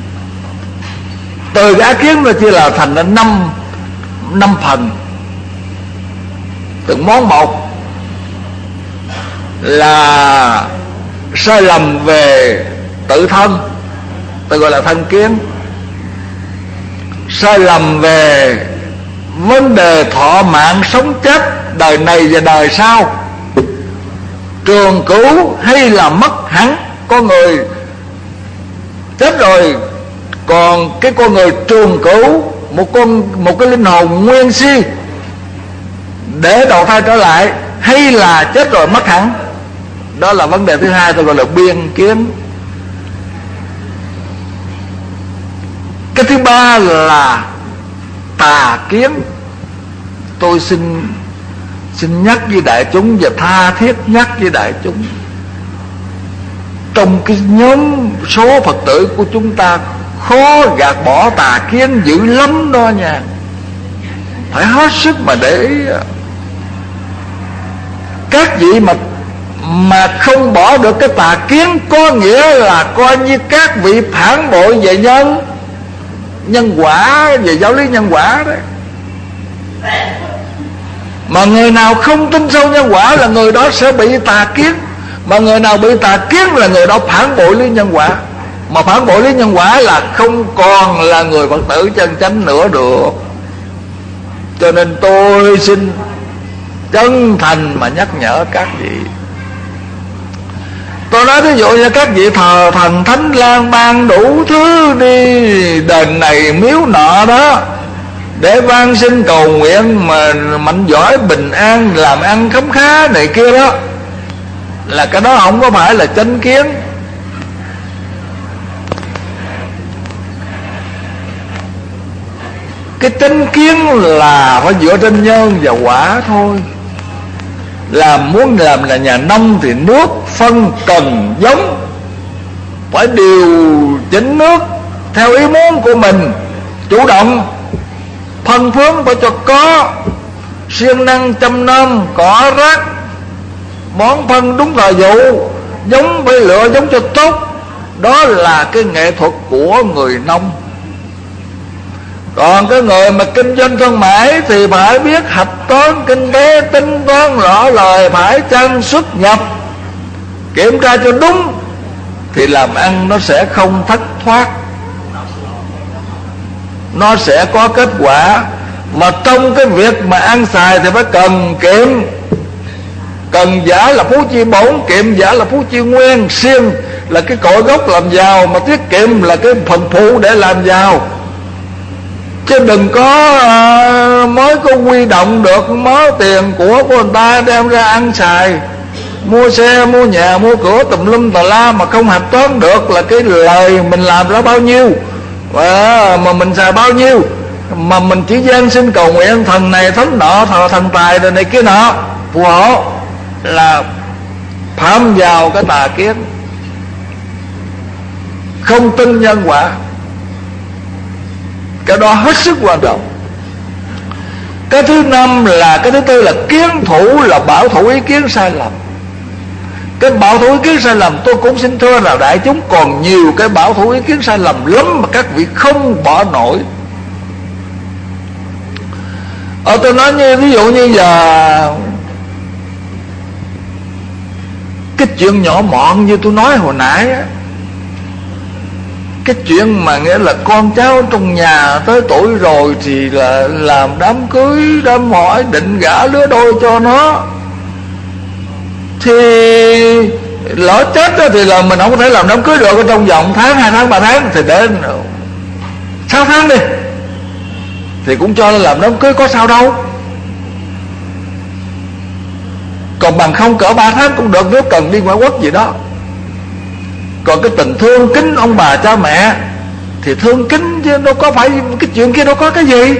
Từ cái ác kiến nó chia là thành ra 5 phần. Từng món một là sai lầm về tự thân, tôi gọi là thân kiến. Sai lầm về vấn đề thọ mạng sống chết, đời này và đời sau, trường cửu hay là mất hẳn. Con người chết rồi, còn cái con người trường cửu, một cái linh hồn nguyên si để đầu thai trở lại, hay là chết rồi mất hẳn. Đó là vấn đề thứ hai, tôi gọi là biên kiến. Cái thứ ba là tà kiến. Tôi xin nhắc với đại chúng và tha thiết nhắc với đại chúng, trong cái nhóm số Phật tử của chúng ta khó gạt bỏ tà kiến dữ lắm đó nha. Phải hết sức mà để ý. Các vị mà không bỏ được cái tà kiến, có nghĩa là coi như các vị phản bội về nhân quả, về giáo lý nhân quả đấy. Mà người nào không tin sâu nhân quả là người đó sẽ bị tà kiến. Mà người nào bị tà kiến là người đó phản bội lý nhân quả. Mà phản bội lý nhân quả là không còn là người Phật tử chân chánh nữa được. Cho nên tôi xin chân thành mà nhắc nhở các vị. Tôi nói ví dụ như các vị thờ thần thánh lang bang đủ thứ đi, đền này miếu nọ đó, để van xin cầu nguyện mà mạnh giỏi bình an, làm ăn khấm khá này kia đó, là cái đó không có phải là chánh kiến. Cái chánh kiến là phải dựa trên nhân và quả thôi. Muốn làm là nhà nông thì nước phân cần giống, phải điều chỉnh nước theo ý muốn của mình, chủ động phân phối phải cho có, siêng năng chăm nom cỏ rác, bón phân đúng thời vụ, giống phải lựa giống cho tốt. Đó là cái nghệ thuật của người nông. Còn cái người mà kinh doanh thương mại thì phải biết hạch toán kinh tế, tính toán rõ lời, phải chăng xuất nhập, kiểm tra cho đúng, thì làm ăn nó sẽ không thất thoát, nó sẽ có kết quả. Mà trong cái việc mà ăn xài thì phải cần kiệm. Cần giả là phú chi bổn, kiệm giả là phú chi nguyên. Siêng là cái cội gốc làm giàu, mà tiết kiệm là cái phần phụ để làm giàu. Chứ đừng có mới có huy động được mớ tiền của người ta đem ra ăn xài, mua xe, mua nhà, mua cửa tùm lum tà la, mà không hạch toán được là cái lời mình làm ra bao nhiêu mà mình xài bao nhiêu. Mà mình chỉ gian xin cầu nguyện thần này thánh nọ, thần tài rồi này kia nọ phù hộ, là phạm vào cái tà kiến, không tin nhân quả. Cái đó hết sức quan trọng. Cái thứ năm là, cái thứ tư là kiến thủ, là bảo thủ ý kiến sai lầm. Cái bảo thủ ý kiến sai lầm tôi cũng xin thưa là đại chúng còn nhiều cái bảo thủ ý kiến sai lầm lắm mà các vị không bỏ nổi. Tôi nói như ví dụ như giờ cái chuyện nhỏ mọn như tôi nói hồi nãy á, cái chuyện mà nghĩa là con cháu trong nhà tới tuổi rồi thì là làm đám cưới, đám hỏi, định gả lứa đôi cho nó, thì lỡ chết đó thì là mình không có thể làm đám cưới được ở trong vòng tháng, 2 tháng, 3 tháng, thì để 6 tháng đi thì cũng cho làm đám cưới, có sao đâu. Còn bằng không cỡ 3 tháng cũng được nếu cần đi ngoại quốc gì đó. Còn cái tình thương kính ông bà cha mẹ thì thương kính chứ đâu có phải cái chuyện kia đâu có cái gì.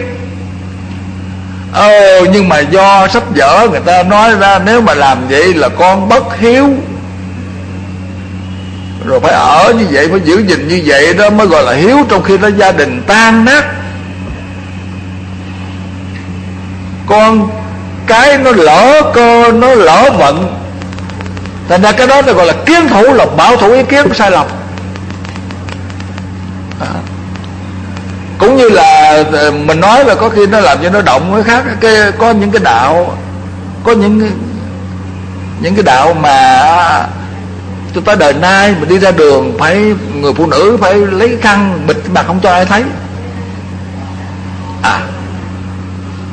Nhưng mà do sách vở người ta nói ra nếu mà làm vậy là con bất hiếu, rồi phải ở như vậy, phải giữ gìn như vậy đó mới gọi là hiếu, trong khi đó gia đình tan nát. Con cái nó lỡ cơ, nó lỡ vận, thành ra cái đó gọi là kiến thủ, là bảo thủ ý kiến sai lầm. Cũng như là mình nói là có khi nó làm cho nó động cái khác. Có những cái đạo, có những cái đạo mà cho tới đời nay mình đi ra đường phải người phụ nữ phải lấy khăn bịt mặt không cho ai thấy.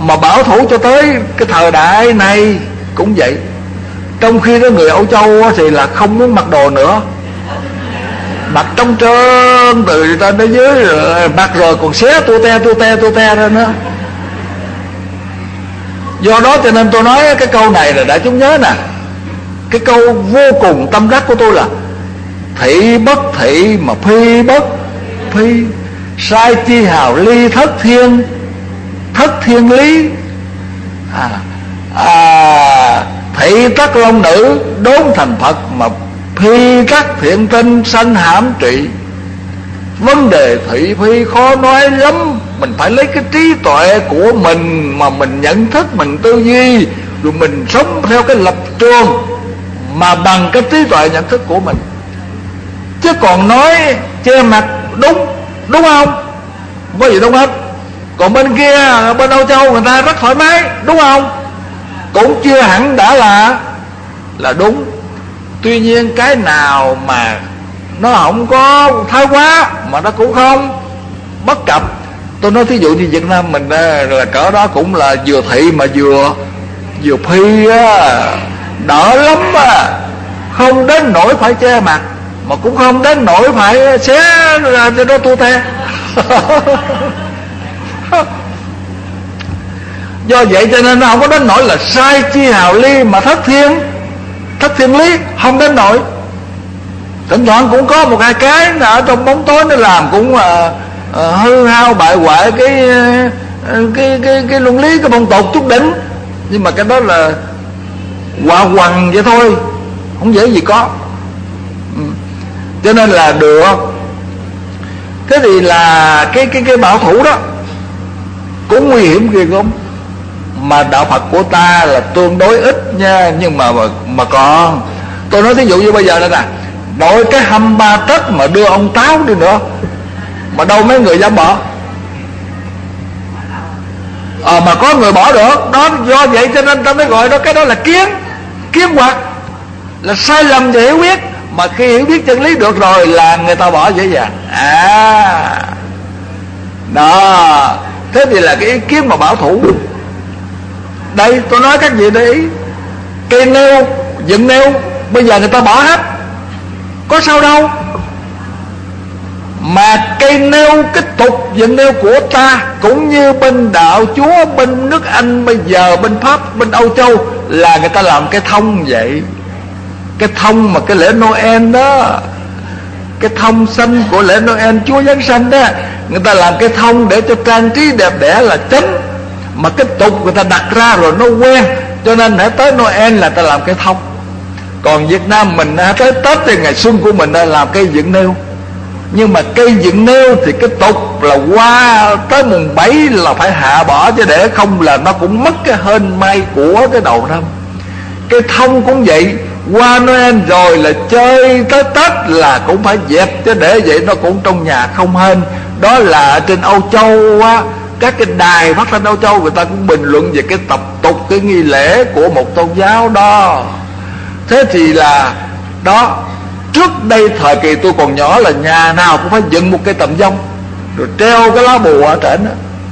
mà bảo thủ cho tới cái thời đại này cũng vậy. Trong khi đó người Âu Châu thì là không muốn mặc đồ nữa, mặc trống trơn từ trên đến dưới, rồi mặc rồi còn xé tu te ra nữa. Do đó cho nên tôi nói cái câu này là đại chúng nhớ nè. Cái câu vô cùng tâm đắc của tôi là thị bất thị mà phi bất phi, sai chi hào ly thất thiên lý. Thị tắc long nữ đốn thành Phật, mà phi tắc thiện tinh sanh hãm trị. Vấn đề thị phi khó nói lắm. Mình phải lấy cái trí tuệ của mình mà mình nhận thức, mình tư duy, rồi mình sống theo cái lập trường mà bằng cái trí tuệ nhận thức của mình. Chứ còn nói che mặt đúng không? Không có gì đúng hết. Còn bên kia, bên Âu Châu người ta rất thoải mái, đúng không? Cũng chưa hẳn đã là đúng. Tuy nhiên cái nào mà nó không có thái quá mà nó cũng không bất cập. Tôi nói thí dụ như Việt Nam mình là cỡ đó cũng là vừa thị mà vừa phi á, đỡ lắm á. Không đến nỗi phải che mặt, mà cũng không đến nỗi phải xé ra cho nó tu te. Do vậy cho nên nó không có đến nỗi là sai chi hào ly mà thất thiên lý, không đến nỗi. Thỉnh thoảng cũng có một hai cái ở trong bóng tối nó làm cũng hư hao bại hoại cái luân lý, cái phong tục chút đỉnh. Nhưng mà cái đó là hòa quằn vậy thôi, không dễ gì có. Cho nên là được. Thế thì là cái bảo thủ đó cũng nguy hiểm ghê gớm. Mà đạo Phật của ta là tương đối ít nha. Nhưng mà còn tôi nói thí dụ như bây giờ đây nè, nội cái 23 tấc mà đưa ông Táo đi nữa, mà đâu mấy người dám bỏ. Mà có người bỏ được đó. Do vậy cho nên ta mới gọi đó, cái đó là kiếm hoặc là sai lầm về hiểu biết. Mà khi hiểu biết chân lý được rồi là người ta bỏ dễ dàng. Đó. Thế thì là cái ý kiến mà bảo thủ. Đây tôi nói các vị để ý, cây nêu, dựng nêu bây giờ người ta bỏ hết, có sao đâu. Mà cây nêu, cái tục dựng nêu của ta cũng như bên đạo Chúa, bên nước Anh bây giờ, bên Pháp, bên Âu Châu là người ta làm cái thông vậy. Cái thông mà cái lễ Noel đó, cái thông xanh của lễ Noel Chúa Giáng sanh đó, người ta làm cái thông để cho trang trí đẹp đẽ là chính. Mà cái tục người ta đặt ra rồi nó quen, cho nên hãy tới Noel là ta làm cái thông. Còn Việt Nam mình tới Tết thì ngày xuân của mình làm cây dựng nêu. Nhưng mà cây dựng nêu thì cái tục là qua tới mùng 7 là phải hạ bỏ, chứ để không là nó cũng mất cái hên may của cái đầu năm. Cái thông cũng vậy, qua Noel rồi là chơi tới Tết là cũng phải dẹp, chứ để vậy nó cũng trong nhà không hên. Đó là trên Âu Châu á, các cái đài phát thanh Âu Châu người ta cũng bình luận về cái tập tục, cái nghi lễ của một tôn giáo đó. Thế thì là đó, trước đây thời kỳ tôi còn nhỏ là nhà nào cũng phải dựng một cây tầm vong, rồi treo cái lá bùa ở trên đó.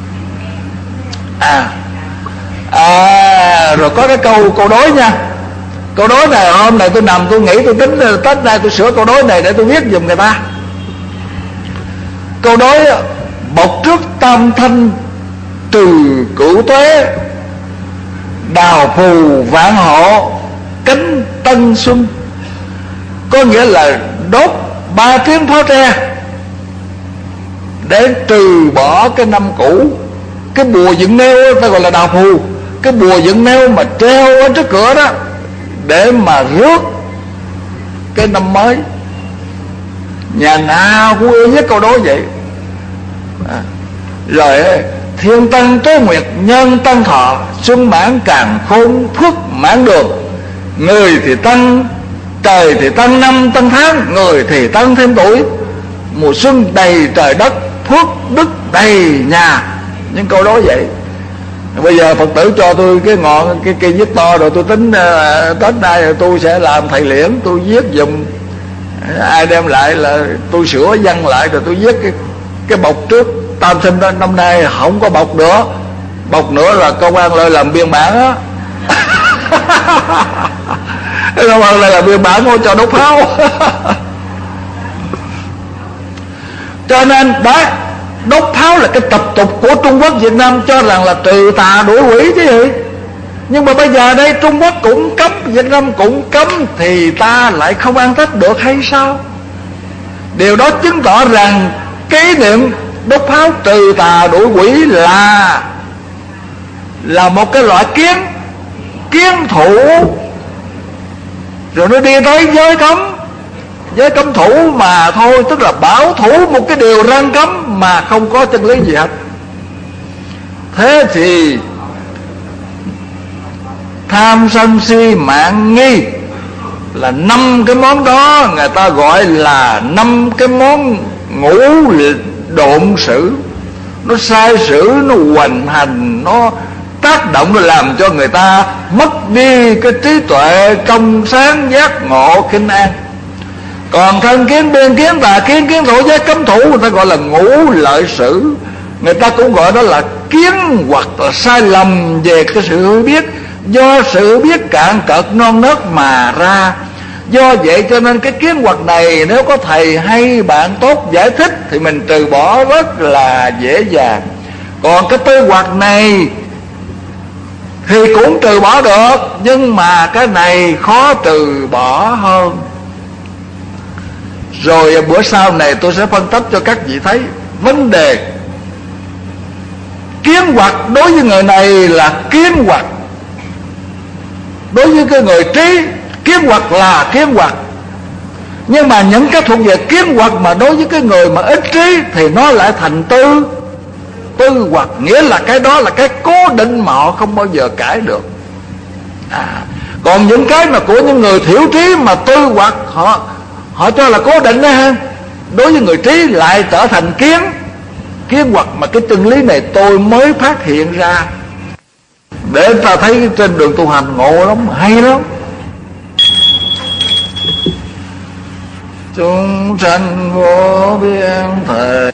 Rồi có cái câu đối nha. Câu đối này hôm nay tôi nằm tôi nghĩ tôi tính Tết nay tôi sửa câu đối này để tôi viết giùm người ta. Câu đối: bọc trước tam thanh trừ cửu tuế, đào phù vạn hộ cánh tân xuân. Có nghĩa là đốt 3 tiếng pháo tre để trừ bỏ cái năm cũ. Cái bùa dựng nêu ta gọi là đào phù. Cái bùa dựng nêu mà treo ở trước cửa đó để mà rước cái năm mới. Nhà nào cũng ưa nhất câu đối vậy. Rồi thiên tăng tuế nguyệt nhân tăng thọ, xuân mãn càng khôn phước mãn đường. Người thì tăng, trời thì tăng năm tăng tháng, người thì tăng thêm tuổi. Mùa xuân đầy trời đất, phước đức đầy nhà. Những câu đó vậy. Bây giờ Phật tử cho tôi cái ngọn, cái cây viết to, rồi tôi tính Tết nay rồi tôi sẽ làm thầy liễn, tôi viết dùm. Ai đem lại là tôi sửa văn lại, rồi tôi viết cái bọc trước tam sinh đó. Năm nay không có bọc nữa, bọc nữa là công an lại làm biên bản á. Công an lại làm biên bản không cho đốt pháo. Cho nên đó, đốt pháo là cái tập tục của Trung Quốc. Việt Nam cho rằng là trừ tà đuổi quỷ chứ gì. Nhưng mà bây giờ đây Trung Quốc cũng cấm, Việt Nam cũng cấm, thì ta lại không ăn Tết được hay sao? Điều đó chứng tỏ rằng kỷ niệm đốt pháo trừ tà đuổi quỷ là một cái loại kiến thủ, rồi nó đi tới giới cấm thủ mà thôi, tức là bảo thủ một cái điều răn cấm mà không có chân lý gì hết. Thế thì tham sân si mạng nghi là 5 cái món đó người ta gọi là 5 cái món ngũ độn sử. Nó sai sử, nó hoành hành, nó tác động, nó làm cho người ta mất đi cái trí tuệ trong sáng giác ngộ kinh an. Còn thân kiến, biên kiến, tà kiến, kiến thủ, giới cấm thủ người ta gọi là ngũ lợi sử. Người ta cũng gọi đó là kiến hoặc là sai lầm về cái sự hiểu biết, do sự biết cạn cợt non nớt mà ra. Do vậy cho nên cái kiến hoặc này nếu có thầy hay bạn tốt giải thích thì mình trừ bỏ rất là dễ dàng. Còn cái tư hoặc này thì cũng trừ bỏ được, nhưng mà cái này khó trừ bỏ hơn. Rồi bữa sau này tôi sẽ phân tích cho các vị thấy vấn đề kiến hoặc đối với người này là kiến hoặc, đối với cái người trí kiến hoặc là kiến hoặc. Nhưng mà những cái thuộc về kiến hoặc mà đối với cái người mà ít trí thì nó lại thành tư hoặc, nghĩa là cái đó là cái cố định mà họ không bao giờ cãi được. Còn những cái mà của những người thiểu trí mà tư hoặc họ cho là cố định đó ha, đối với người trí lại trở thành kiến hoặc. Mà cái chân lý này tôi mới phát hiện ra, để ta thấy trên đường tu hành ngộ lắm, hay lắm. Chúng sanh vô biên thời